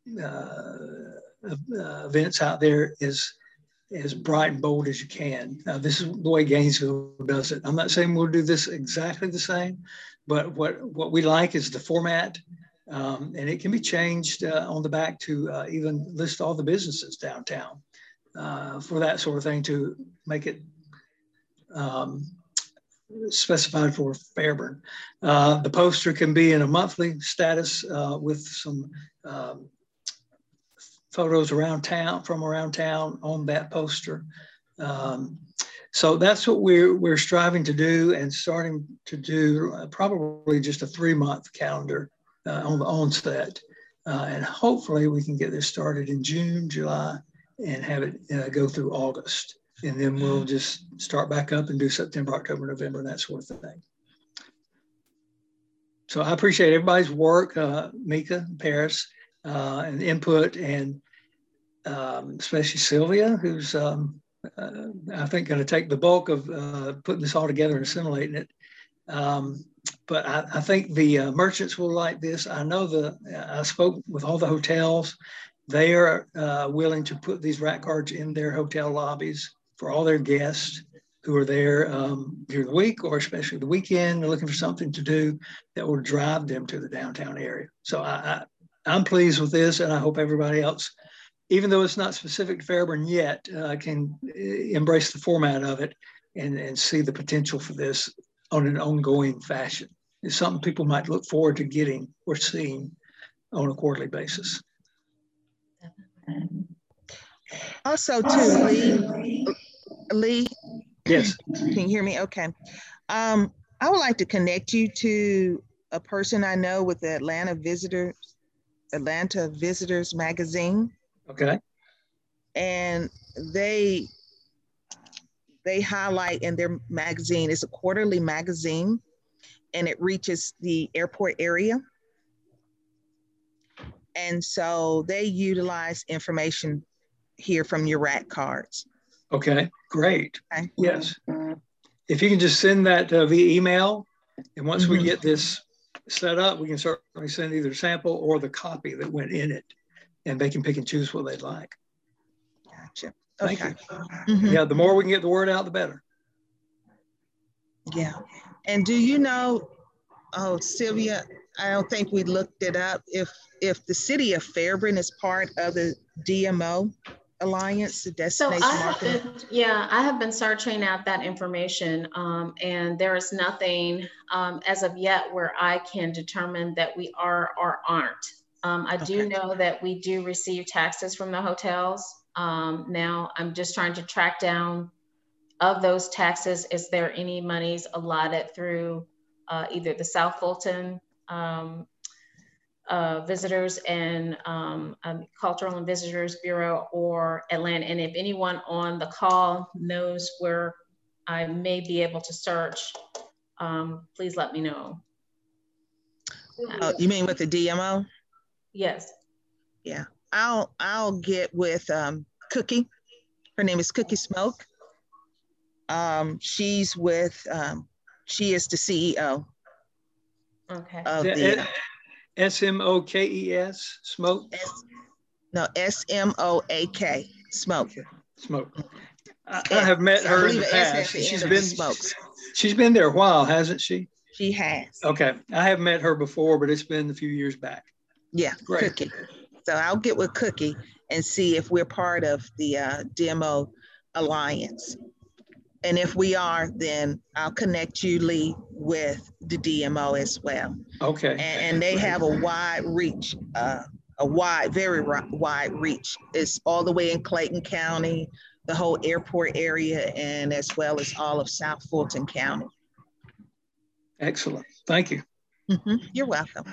uh, uh, events out there as, as bright and bold as you can. Uh, this is the way Gainesville does it. I'm not saying we'll do this exactly the same, but what, what we like is the format, um, and it can be changed uh, on the back to uh, even list all the businesses downtown uh, for that sort of thing, to make it um, specified for Fairburn. Uh, the poster can be in a monthly status uh, with some um, photos around town, from around town on that poster. Um, so that's what we're, we're striving to do, and starting to do uh, probably just a three month calendar uh, on the onset. Uh, and hopefully we can get this started in June, July, and have it uh, go through August. And then we'll just start back up and do September, October, November, and that sort of thing. So I appreciate everybody's work, uh, Mika, Paris, uh, and input, and um, especially Sylvia, who's um, uh, I think going to take the bulk of uh, putting this all together and assimilating it. Um, but I, I think the uh, merchants will like this. I know the, I spoke with all the hotels. They are uh, willing to put these rack cards in their hotel lobbies for all their guests who are there um, during the week, or especially the weekend. They're looking for something to do that will drive them to the downtown area. So I, I, I'm pleased with this, and I hope everybody else, even though it's not specific to Fairburn yet, uh, can embrace the format of it and, and see the potential for this on an ongoing fashion. It's something people might look forward to getting or seeing on a quarterly basis. Also, too, Lee, Lee. Yes. Can you hear me? Okay. Um, I would like to connect you to a person I know with the Atlanta Visitors, Atlanta Visitors Magazine. Okay. And they they highlight in their magazine, it's a quarterly magazine, and it reaches the airport area. And so they utilize information here from your rack cards. Okay, great. Okay. Yes. If you can just send that uh, via email, and once mm-hmm. we get this set up, we can certainly send either sample or the copy that went in it, and they can pick and choose what they'd like. Gotcha. Thank okay. you. Mm-hmm. Yeah, the more we can get the word out, the better. Yeah. And do you know, oh, Sylvia, I don't think we looked it up, if if the city of Fairburn is part of the D M O Alliance, the Destination so I Marketing? have been, yeah, I have been searching out that information, um, and there is nothing um, as of yet where I can determine that we are or aren't. Um, I do okay. know that we do receive taxes from the hotels. Um, now I'm just trying to track down of those taxes, is there any monies allotted through uh, either the South Fulton um, uh, Visitors and um, um, Cultural and Visitors Bureau or Atlanta? And if anyone on the call knows where I may be able to search, um, please let me know. Uh, you mean with the D M O? Yes. Yeah, I'll I'll get with um, Cookie. Her name is Cookie Smoke. Um, she's with, um, she is the C E O. Okay. Of the, uh, S M O K E S, Smoke? S, no, S M O A K, Smoke. Okay. Smoke. I, I have met her in the past. She's been, smokes. She's been there a while, hasn't she? She has. Okay. I have met her before, but it's been a few years back. Yeah, great. Cookie. So I'll get with Cookie and see if we're part of the uh, D M O Alliance. And if we are, then I'll connect you, Lee, with the D M O as well. Okay. And, and they have a wide reach, uh, a wide, very wide reach. It's all the way in Clayton County, the whole airport area, and as well as all of South Fulton County. Excellent. Thank you. Mm-hmm. You're welcome.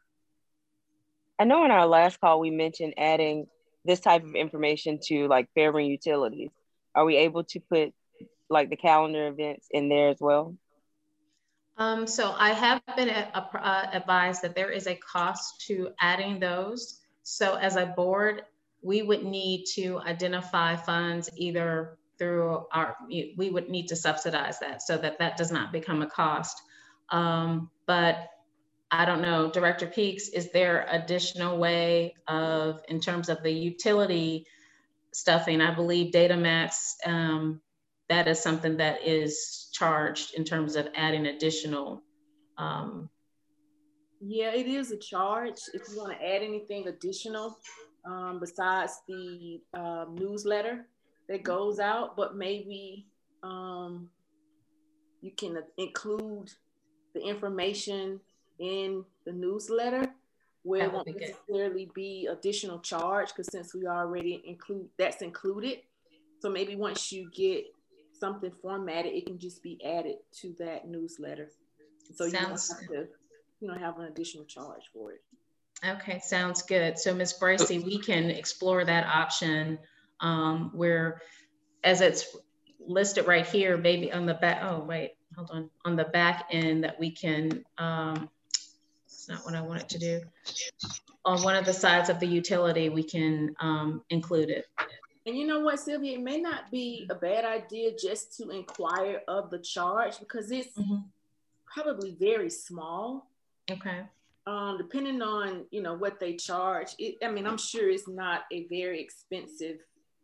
I know in our last call, we mentioned adding this type of information to like Fairburn utilities. Are we able to put like the calendar events in there as well? Um, so I have been uh, advised that there is a cost to adding those. So as a board, we would need to identify funds either through our, we would need to subsidize that so that that does not become a cost. Um, but I don't know, Director Peaks, is there additional way of, in terms of the utility stuffing, I believe Datamax, um, that is something that is charged in terms of adding additional. Um, yeah, it is a charge if you want to add anything additional um, besides the uh, newsletter that goes out, but maybe um, you can include the information in the newsletter where it won't necessarily be additional charge, because since we already include, that's included. So maybe once you get something formatted, it can just be added to that newsletter. So you don't have to, you know, have an additional charge for it. Okay, sounds good. So Miz Bracy, we can explore that option um, where, as it's listed right here, maybe on the back, oh wait, hold on, on the back end that we can, um, it's not what I wanted to do. On one of the sides of the utility, we can um, include it. And you know what, Sylvia, it may not be a bad idea just to inquire of the charge, because it's mm-hmm. probably very small. Okay. Um, depending on, you know, what they charge. It, I mean, I'm sure it's not a very expensive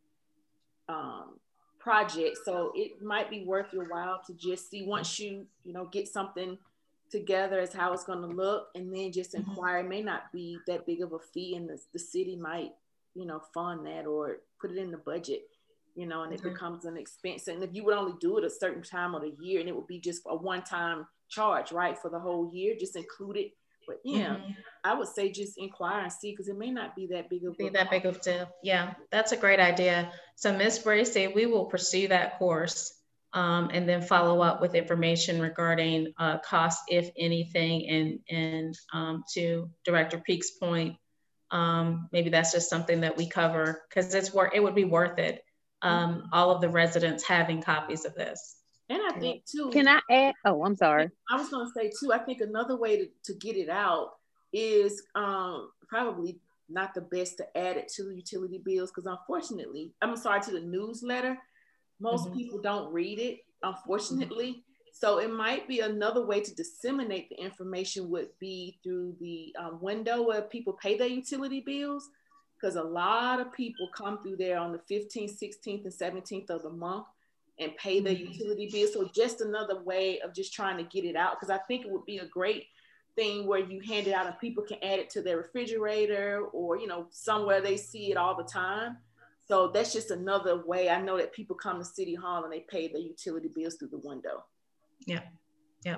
um, project. So it might be worth your while to just see, once you, you know, get something together as how it's going to look, and then just inquire. It may not be that big of a fee, and the, the city might, you know, fund that or put it in the budget, you know, and it mm-hmm. becomes an expense. And if you would only do it a certain time of the year, and it would be just a one-time charge, right, for the whole year, just include it. But yeah, mm-hmm. I would say just inquire and see, because it may not be that big of be a that big of a deal. Yeah, that's a great idea. So Miz Bracy, we will pursue that course um, and then follow up with information regarding uh, cost, if anything, and and um, to Director Peak's point, um, maybe that's just something that we cover, because it's worth. It would be worth it. Um, mm-hmm. All of the residents having copies of this. And I think too. Can I add? Oh, I'm sorry. I was going to say too, I think another way to, to get it out is um, probably not the best to add it to the utility bills, because unfortunately, I'm sorry, to the newsletter, most mm-hmm. people don't read it, unfortunately. Mm-hmm. So it might be another way to disseminate the information would be through the um, window where people pay their utility bills, because a lot of people come through there on the fifteenth, sixteenth, and seventeenth of the month and pay their utility bills. So just another way of just trying to get it out, because I think it would be a great thing where you hand it out and people can add it to their refrigerator, or, you know, somewhere they see it all the time. So that's just another way. I know that people come to City Hall and they pay their utility bills through the window. Yeah, yeah.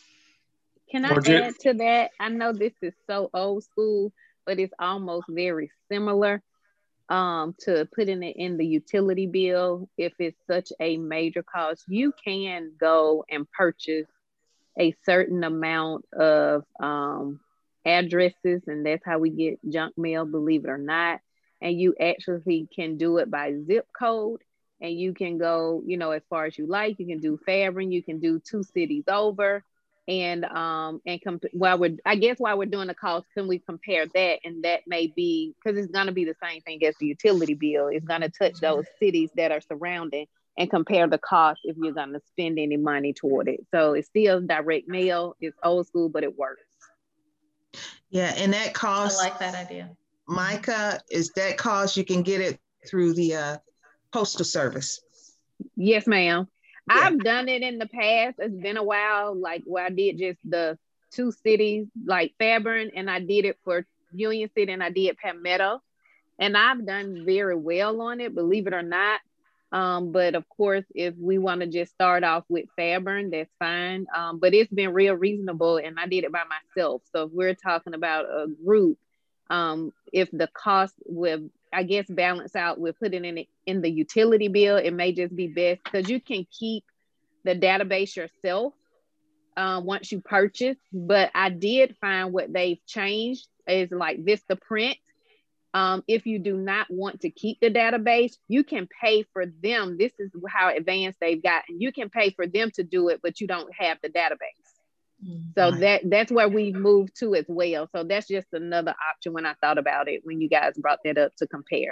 Can I add to that? I know this is so old school, but it's almost very similar. Um, to putting it in the utility bill, if it's such a major cost, you can go and purchase a certain amount of um, addresses, and that's how we get junk mail, believe it or not. And you actually can do it by zip code, and you can go, you know, as far as you like. You can do Fairburn, you can do two cities over. And um and comp- while we're I guess while we're doing the cost, can we compare that? And that may be, because it's going to be the same thing as the utility bill. It's going to touch those cities that are surrounding, and compare the cost if you're going to spend any money toward it. So it's still direct mail. It's old school, but it works. Yeah, and that cost, I like that idea. Micah, is that cost you can get it through the uh, postal service? Yes, ma'am. Yeah. I've done it in the past. It's been a while, like where I did just the two cities, like Fairburn, and I did it for Union City, and I did Palmetto, and I've done very well on it, believe it or not. Um, but of course, if we want to just start off with Fairburn, that's fine. Um, but it's been real reasonable, and I did it by myself. So if we're talking about a group, um, if the cost with, I guess, balance out with putting in it in the utility bill, it may just be best, because you can keep the database yourself uh, once you purchase. But I did find what they've changed is like VistaPrint. Um, if you do not want to keep the database, you can pay for them. This is how advanced they've gotten. You can pay for them to do it, but you don't have the database. Mm-hmm. So that that's where we've moved to as well. So that's just another option when I thought about it, when you guys brought that up to compare.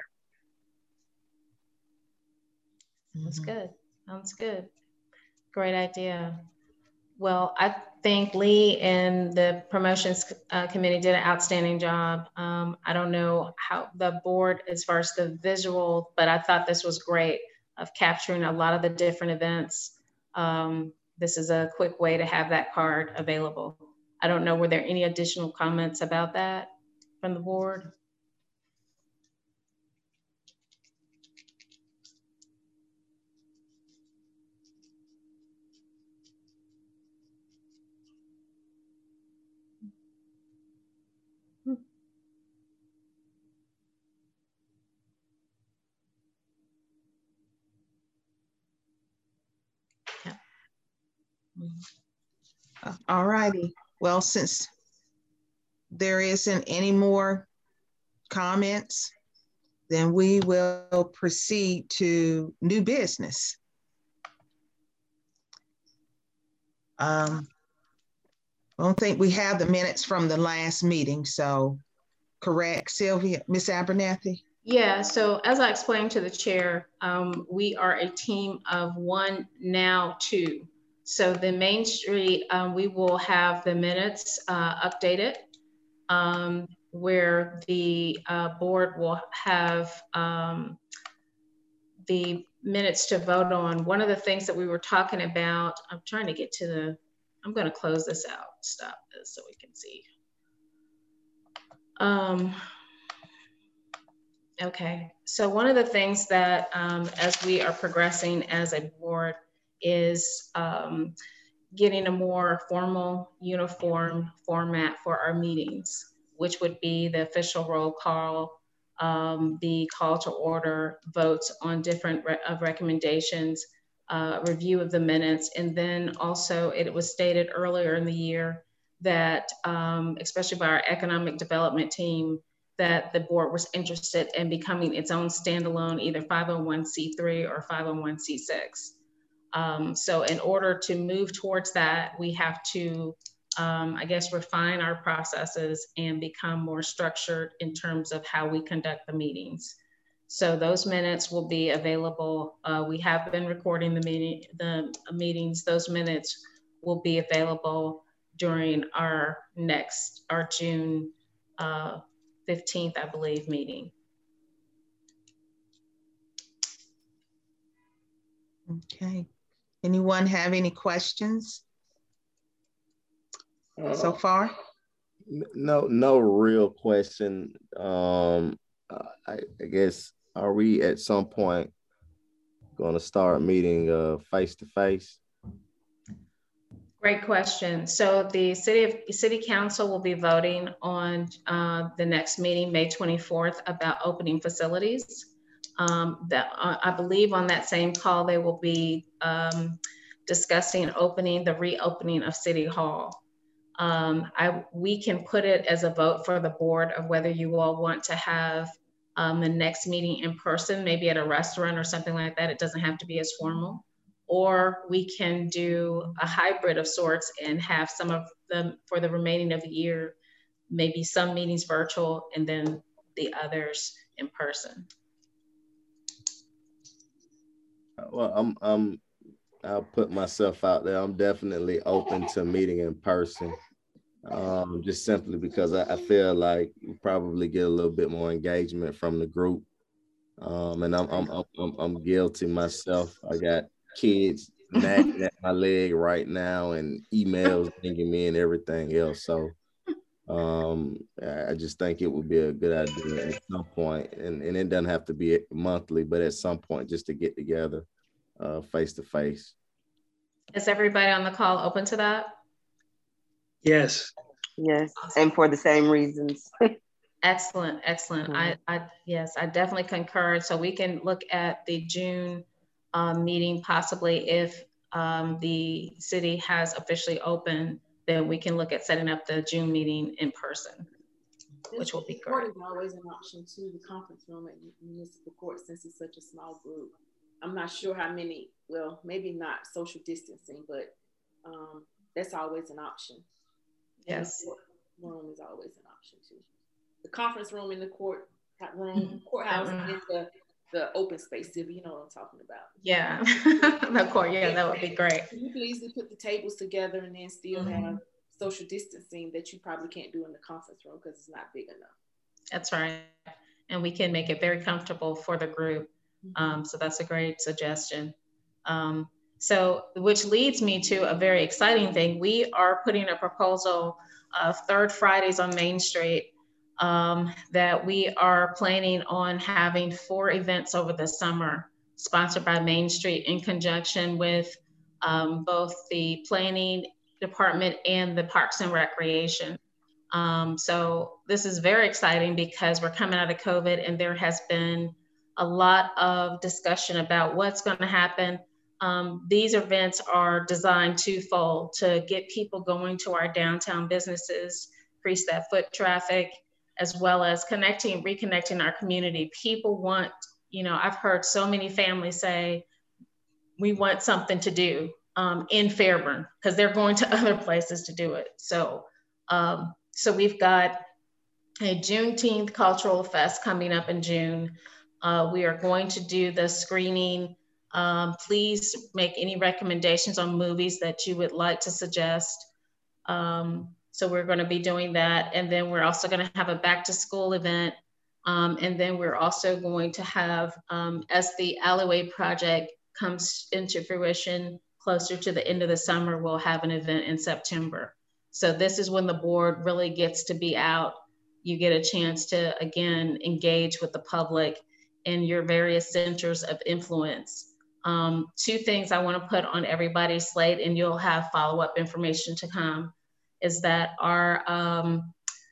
That's good. Sounds good. Great idea. well, I think Lee and the promotions uh, committee did an outstanding job. Um, I don't know how the board, as far as the visual, but I thought this was great of capturing a lot of the different events. Um, this is a quick way to have that card available. I don't know, were there any additional comments about that from the board? All righty. Well, since there isn't any more comments, then we will proceed to new business. Um, I don't think we have the minutes from the last meeting, so correct, Sylvia, Miz Abernathy? Yeah, so as I explained to the chair, um, we are a team of one, now two. So the Main Street, um, we will have the minutes uh, updated, um, where the uh, board will have um, the minutes to vote on. One of the things that we were talking about, I'm trying to get to the, I'm gonna close this out, stop this so we can see. Um, Okay, so one of the things that um, as we are progressing as a board is um, getting a more formal, uniform format for our meetings, which would be the official roll call, um, the call to order, votes on different re of recommendations, uh, review of the minutes, and then also it was stated earlier in the year that, um, especially by our economic development team, that the board was interested in becoming its own standalone, either five oh one c three or five oh one c six. Um, so in order to move towards that, we have to, um, I guess, refine our processes and become more structured in terms of how we conduct the meetings. So those minutes will be available. Uh, we have been recording the, meeting, the meetings. Those minutes will be available during our next, our June uh, fifteenth, I believe, meeting. Okay. Anyone have any questions uh, so far? No, no real question. Um, I, I guess, are we at some point going to start meeting uh, face to face? Great question. So the city of city council will be voting on uh, the next meeting, May twenty-fourth, about opening facilities. Um, that uh, I believe on that same call, they will be um, discussing opening, the reopening of City Hall. Um, I, we can put it as a vote for the board of whether you all want to have um, the next meeting in person, maybe at a restaurant or something like that. It doesn't have to be as formal. Or we can do a hybrid of sorts and have some of them for the remaining of the year, maybe some meetings virtual and then the others in person. Well, I'm, I'm, I'll put myself out there. I'm definitely open to meeting in person, um, just simply because I, I feel like you probably get a little bit more engagement from the group. Um, and I'm, I'm, I'm, I'm guilty myself. I got kids nagging at my leg right now and emails pinging me and everything else. So um, I just think it would be a good idea at some point, and, and it doesn't have to be monthly, but at some point just to get together uh, face to face. Is everybody on the call open to that? Yes. Yes, and for the same reasons. Excellent, excellent. Mm-hmm. I, I, yes, I definitely concur. So we can look at the June um, meeting, possibly if um, the city has officially opened, then we can look at setting up the June meeting in person, this which will be great. Is always an option too, the conference room at municipal court, since it's such a small group. I'm not sure how many, well, maybe not social distancing, but um, that's always an option. Yes. The room is always an option too. The conference room in the court room, mm-hmm. courthouse, mm-hmm. is the, the open space, if you know what I'm talking about. Yeah, of course, yeah, that would be great. You can easily put the tables together and then still mm-hmm. have social distancing that you probably can't do in the conference room because it's not big enough. That's right. And we can make it very comfortable for the group. Mm-hmm. Um, so that's a great suggestion. Um, so, which leads me to a very exciting thing. We are putting a proposal of third Fridays on Main Street um, that we are planning on having four events over the summer, sponsored by Main Street in conjunction with um, both the planning department and the Parks and Recreation. Um, so this is very exciting because we're coming out of COVID and there has been a lot of discussion about what's going to happen. Um, these events are designed twofold to get people going to our downtown businesses, increase that foot traffic, as well as connecting, reconnecting our community. People want, you know, I've heard so many families say, we want something to do um, in Fairburn because they're going to other places to do it. So, um, so we've got a Juneteenth Cultural Fest coming up in June. Uh, we are going to do the screening. Um, please make any recommendations on movies that you would like to suggest. Um, so we're going to be doing that. And then we're also going to have a back to school event. Um, and then we're also going to have, um, as the Alleyway project comes into fruition closer to the end of the summer, we'll have an event in September. So this is when the board really gets to be out. You get a chance to, again, engage with the public in your various centers of influence. Um, two things I want to put on everybody's slate, and you'll have follow-up information to come, is that our, um,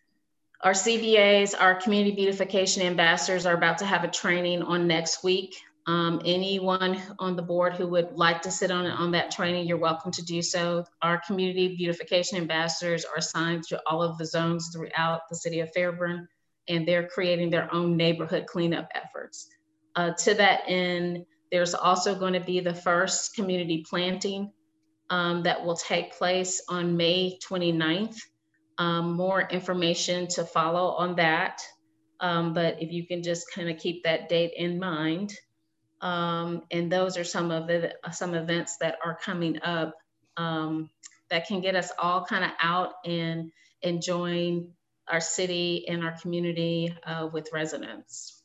our C B As, our community beautification ambassadors, are about to have a training on next week. Um, anyone on the board who would like to sit on, on that training, you're welcome to do so. Our community beautification ambassadors are assigned to all of the zones throughout the city of Fairburn, and they're creating their own neighborhood cleanup efforts. Uh, to that end, there's also going to be the first community planting um, that will take place on May twenty-ninth. Um, more information to follow on that. Um, but if you can just kind of keep that date in mind. Um, and those are some of the some events that are coming up um, that can get us all kind of out and enjoying our city and our community uh, with residents.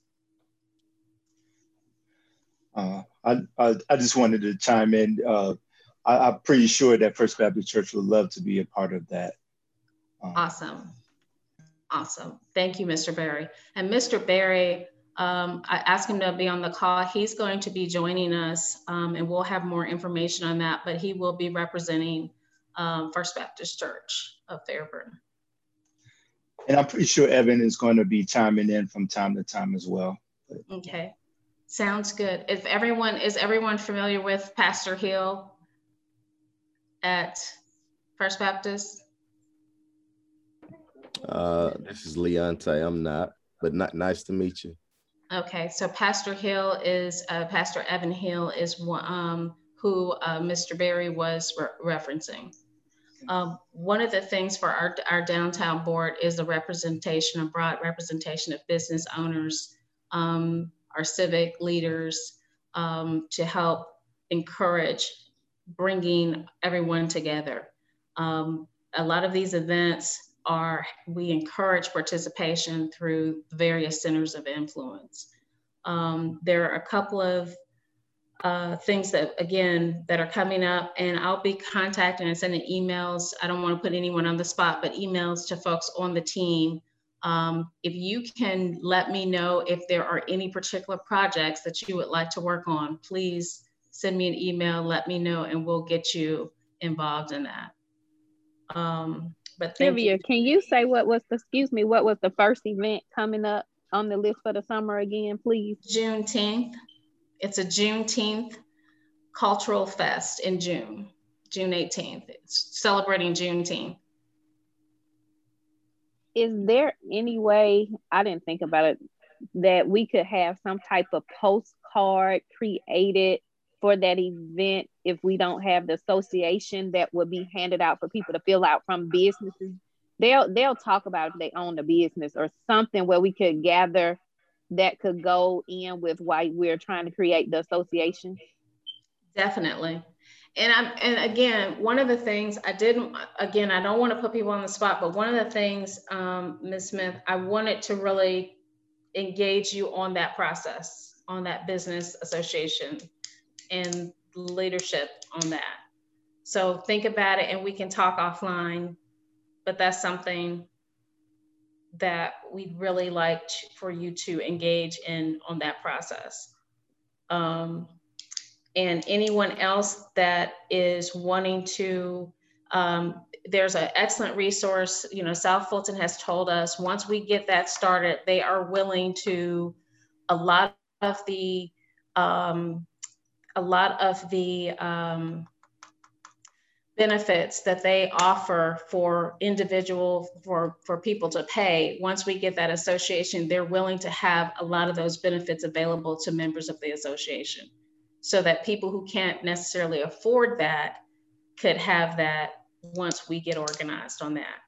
Uh, I, I I just wanted to chime in. Uh, I, I'm pretty sure that First Baptist Church would love to be a part of that. Um, awesome, awesome. Thank you, Mister Berry. And Mister Berry, Um, I asked him to be on the call. He's going to be joining us um, and we'll have more information on that, but he will be representing um, First Baptist Church of Fairburn. And I'm pretty sure Evan is going to be chiming in from time to time as well. Okay, sounds good. If everyone, is everyone familiar with Pastor Hill at First Baptist? Uh, this is Leonte. I'm not, but not nice to meet you. Okay, so Pastor Hill is, uh, Pastor Evan Hill is one um, who uh, Mister Berry was re referencing. Um, one of the things for our, our downtown board is the representation, a broad representation of business owners, um, our civic leaders, um, to help encourage bringing everyone together. Um, a lot of these events are, we encourage participation through various centers of influence. Um, there are a couple of uh, things that, again, that are coming up, and I'll be contacting and sending emails. I don't want to put anyone on the spot, but emails to folks on the team. Um, if you can let me know if there are any particular projects that you would like to work on, please send me an email, let me know, and we'll get you involved in that. Um, But Sylvia, you. can you say what was the, excuse me, what was the first event coming up on the list for the summer again, please? Juneteenth. It's a Juneteenth Cultural Fest in June, June eighteenth. It's celebrating Juneteenth. Is there any way, I didn't think about it, that we could have some type of postcard created for that event if we don't have the association that would be handed out for people to fill out from businesses? They'll they'll talk about if they own the business or something where we could gather that could go in with why we're trying to create the association? Definitely. And I'm, and again, one of the things I didn't, again, I don't want to put people on the spot, but one of the things, um, Miz Smith, I wanted to really engage you on that process, on that business association and leadership on that. So think about it and we can talk offline, but that's something that we'd really like for you to engage in on that process. Um, and anyone else that is wanting to, um, there's an excellent resource, you know, South Fulton has told us once we get that started, they are willing to, a lot of the, um, a lot of the um, benefits that they offer for individual, for, for people to pay, once we get that association, they're willing to have a lot of those benefits available to members of the association so that people who can't necessarily afford that could have that once we get organized on that.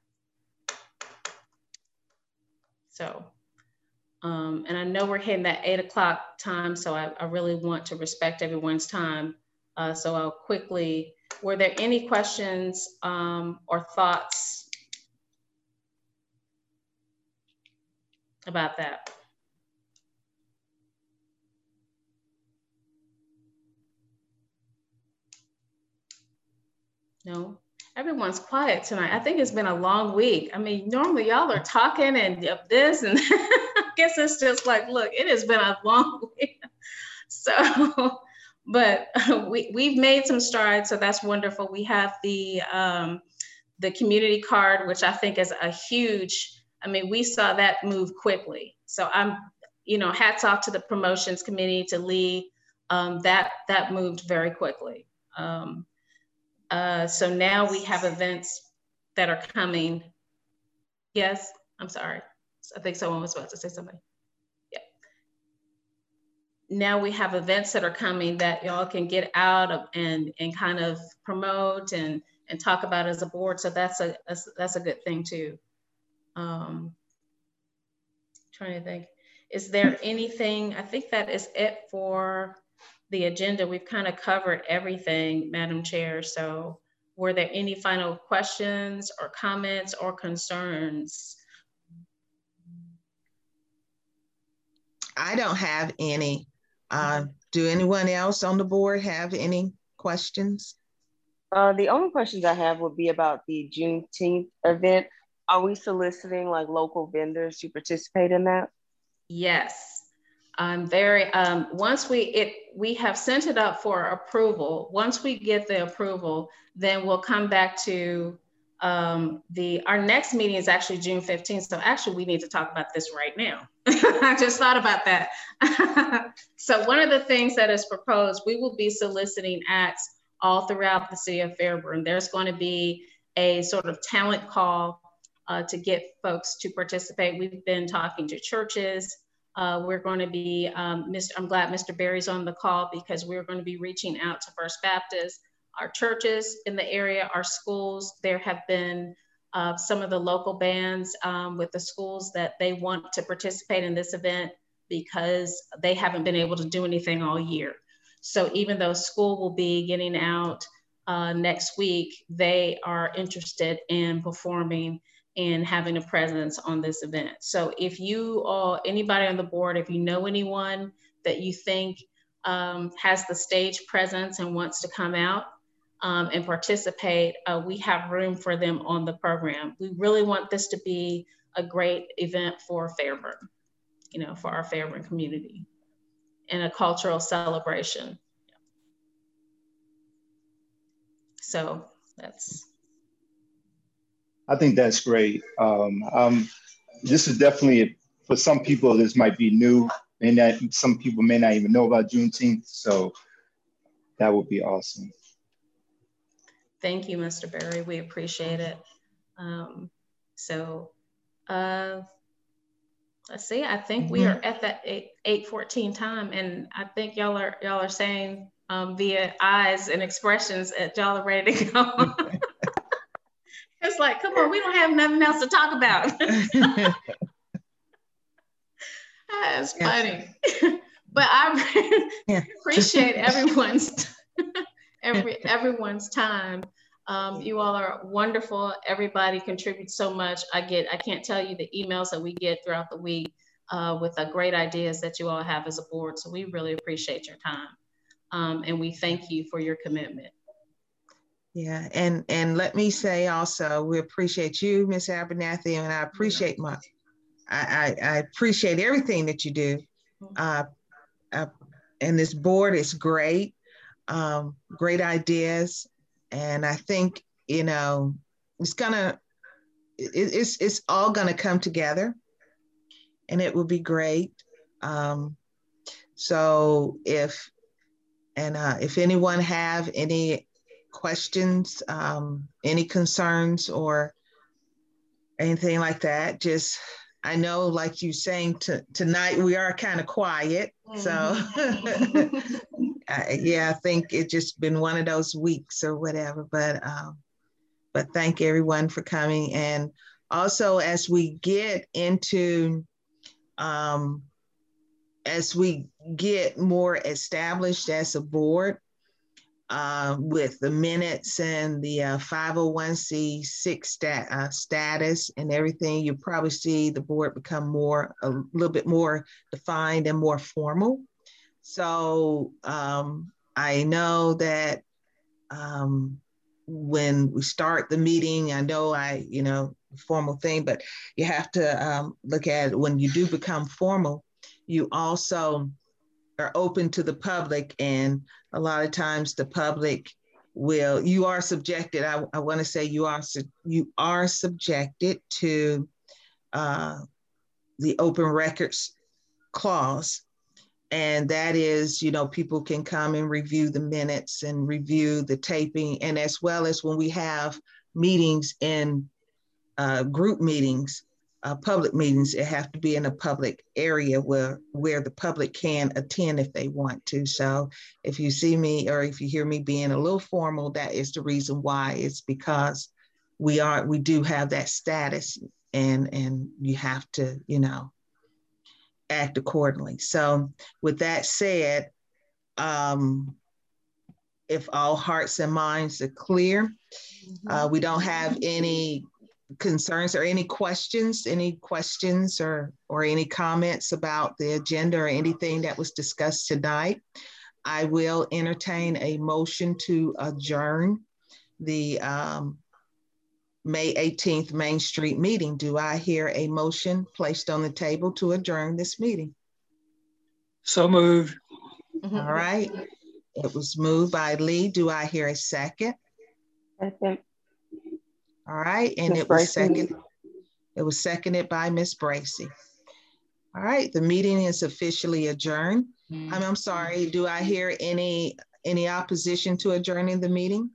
So, um, and I know we're hitting that eight o'clock time, so I, I really want to respect everyone's time. Uh, so I'll quickly, were there any questions um, or thoughts about that? No, everyone's quiet tonight. I think it's been a long week. I mean, normally y'all are talking and this, and I guess it's just like, look, it has been a long week. So, but we, we've made some strides, so that's wonderful. We have the, um, the community card, which I think is a huge, I mean, we saw that move quickly. So I'm, you know, hats off to the promotions committee, to Lee, um, that, that moved very quickly. Um, Uh, so now we have events that are coming. Yes, I'm sorry. I think someone was about to say something. Yeah. Now we have events that are coming that y'all can get out of and, and kind of promote and, and talk about as a board. So that's a, that's, that's a good thing too. Um, trying to think, is there anything, I think that is it for the agenda. We've kind of covered everything, Madam Chair. So were there any final questions or comments or concerns? I don't have any. Uh, do anyone else on the board have any questions? Uh, the only questions I have would be about the Juneteenth event. Are we soliciting like local vendors to participate in that? Yes. I'm very, um, once we, it, we have sent it up for approval. Once we get the approval, then we'll come back to um, the, our next meeting is actually June fifteenth. So actually we need to talk about this right now. I just thought about that. So one of the things that is proposed, we will be soliciting acts all throughout the city of Fairburn. There's going to be a sort of talent call uh, to get folks to participate. We've been talking to churches. Uh, we're going to be, um, Mister I'm glad Mister Berry's on the call because we're going to be reaching out to First Baptist, our churches in the area, our schools. There have been uh, some of the local bands um, with the schools that they want to participate in this event because they haven't been able to do anything all year. So even though school will be getting out uh, next week, they are interested in performing and having a presence on this event. So if you or anybody on the board, if you know anyone that you think um, has the stage presence and wants to come out um, and participate, uh, we have room for them on the program. We really want this to be a great event for Fairburn, you know, for our Fairburn community and a cultural celebration. So that's, I think that's great. Um, um, this is definitely, for some people, this might be new, and that some people may not even know about Juneteenth, so that would be awesome. Thank you, Mister Berry. We appreciate it. Um, so uh, let's see. I think mm-hmm. we are at that eight fourteen time, and I think y'all are y'all are saying um, via eyes and expressions that y'all are ready to go. It's like, come on, we don't have nothing else to talk about. That's funny. But I Yeah. appreciate everyone's every everyone's time. Um, you all are wonderful. Everybody contributes so much. I get, I can't tell you the emails that we get throughout the week uh, with the great ideas that you all have as a board. So we really appreciate your time. Um, and we thank you for your commitment. Yeah, and and let me say also, we appreciate you, Miz Abernathy, and I appreciate my, I, I, I appreciate everything that you do. Uh, uh, and this board is great, um, great ideas. And I think, you know, it's gonna, it, it's, it's all gonna come together and it will be great. Um, so if, and uh, if anyone have any questions, um, any concerns or anything like that, just, I know like you saying to, tonight, we are kind of quiet. Mm-hmm. So uh, yeah, I think it's just been one of those weeks or whatever, but, um, but thank everyone for coming. And also as we get into, um, as we get more established as a board, uh, with the minutes and the uh, five oh one c six stat, uh, status and everything, you probably see the board become more, a little bit more defined and more formal. So um, I know that um, when we start the meeting, I know I, you know, formal thing, but you have to um, look at it when you do become formal, you also are open to the public, and a lot of times the public will, you are subjected, I, I want to say you are, you are subjected to uh, the open records clause. And that is, you know, people can come and review the minutes and review the taping. And as well as when we have meetings in uh, group meetings, uh, public meetings, it have to be in a public area where, where the public can attend if they want to. So if you see me or if you hear me being a little formal, that is the reason why. It's because we are, we do have that status, and, and you have to, you know, act accordingly. So with that said, um, if all hearts and minds are clear, uh, we don't have any concerns or any questions, any questions or, or any comments about the agenda or anything that was discussed tonight, I will entertain a motion to adjourn the um, May eighteenth Main Street meeting. Do I hear a motion placed on the table to adjourn this meeting? So moved. All right. It was moved by Lee. Do I hear a second? Second. All right. And Miz it was Bracy. second. It was seconded by Miz Bracy. All right. The meeting is officially adjourned. Mm-hmm. I'm, I'm sorry. Do I hear any any opposition to adjourning the meeting?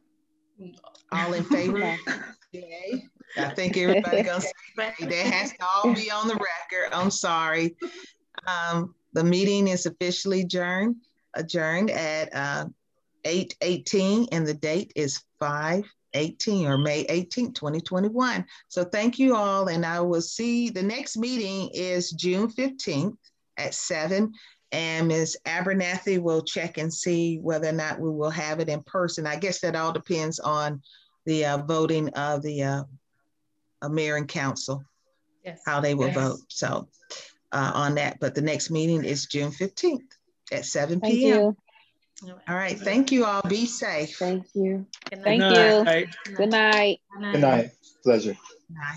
All in favor? Yay. I think everybody gonna say that has to all be on the record. I'm sorry. Um, the meeting is officially adjourned, adjourned at uh, eight eighteen, and the date is five eighteen or May eighteenth, twenty twenty-one. So thank you all, and I will see, the next meeting is June fifteenth at seven, and Miz Abernathy will check and see whether or not we will have it in person. I guess that all depends on the uh, voting of the uh, mayor and council, yes, how they will yes. vote. So uh, on that, but the next meeting is June fifteenth at seven p m All right. Thank you all. Be safe. Thank you. Good night. Thank Good you. night. Good night. Good night. Good night. Pleasure. Good night.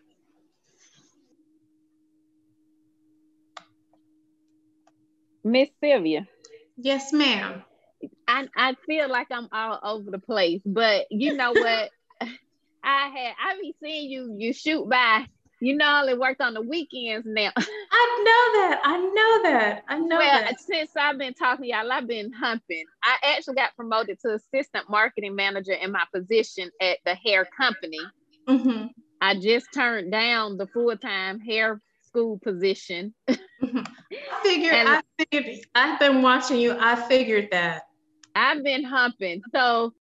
Miss Sylvia. Yes, ma'am. I, I feel like I'm all over the place, but you know what? I had I be seeing you you shoot by. You know, I only worked on the weekends now. I know that. I know that. I know well, that. Since I've been talking to y'all, I've been humping. I actually got promoted to assistant marketing manager in my position at the hair company. Mm-hmm. I just turned down the full-time hair school position. Mm-hmm. I figured, and I figured, I've been watching you. I figured that. I've been humping. So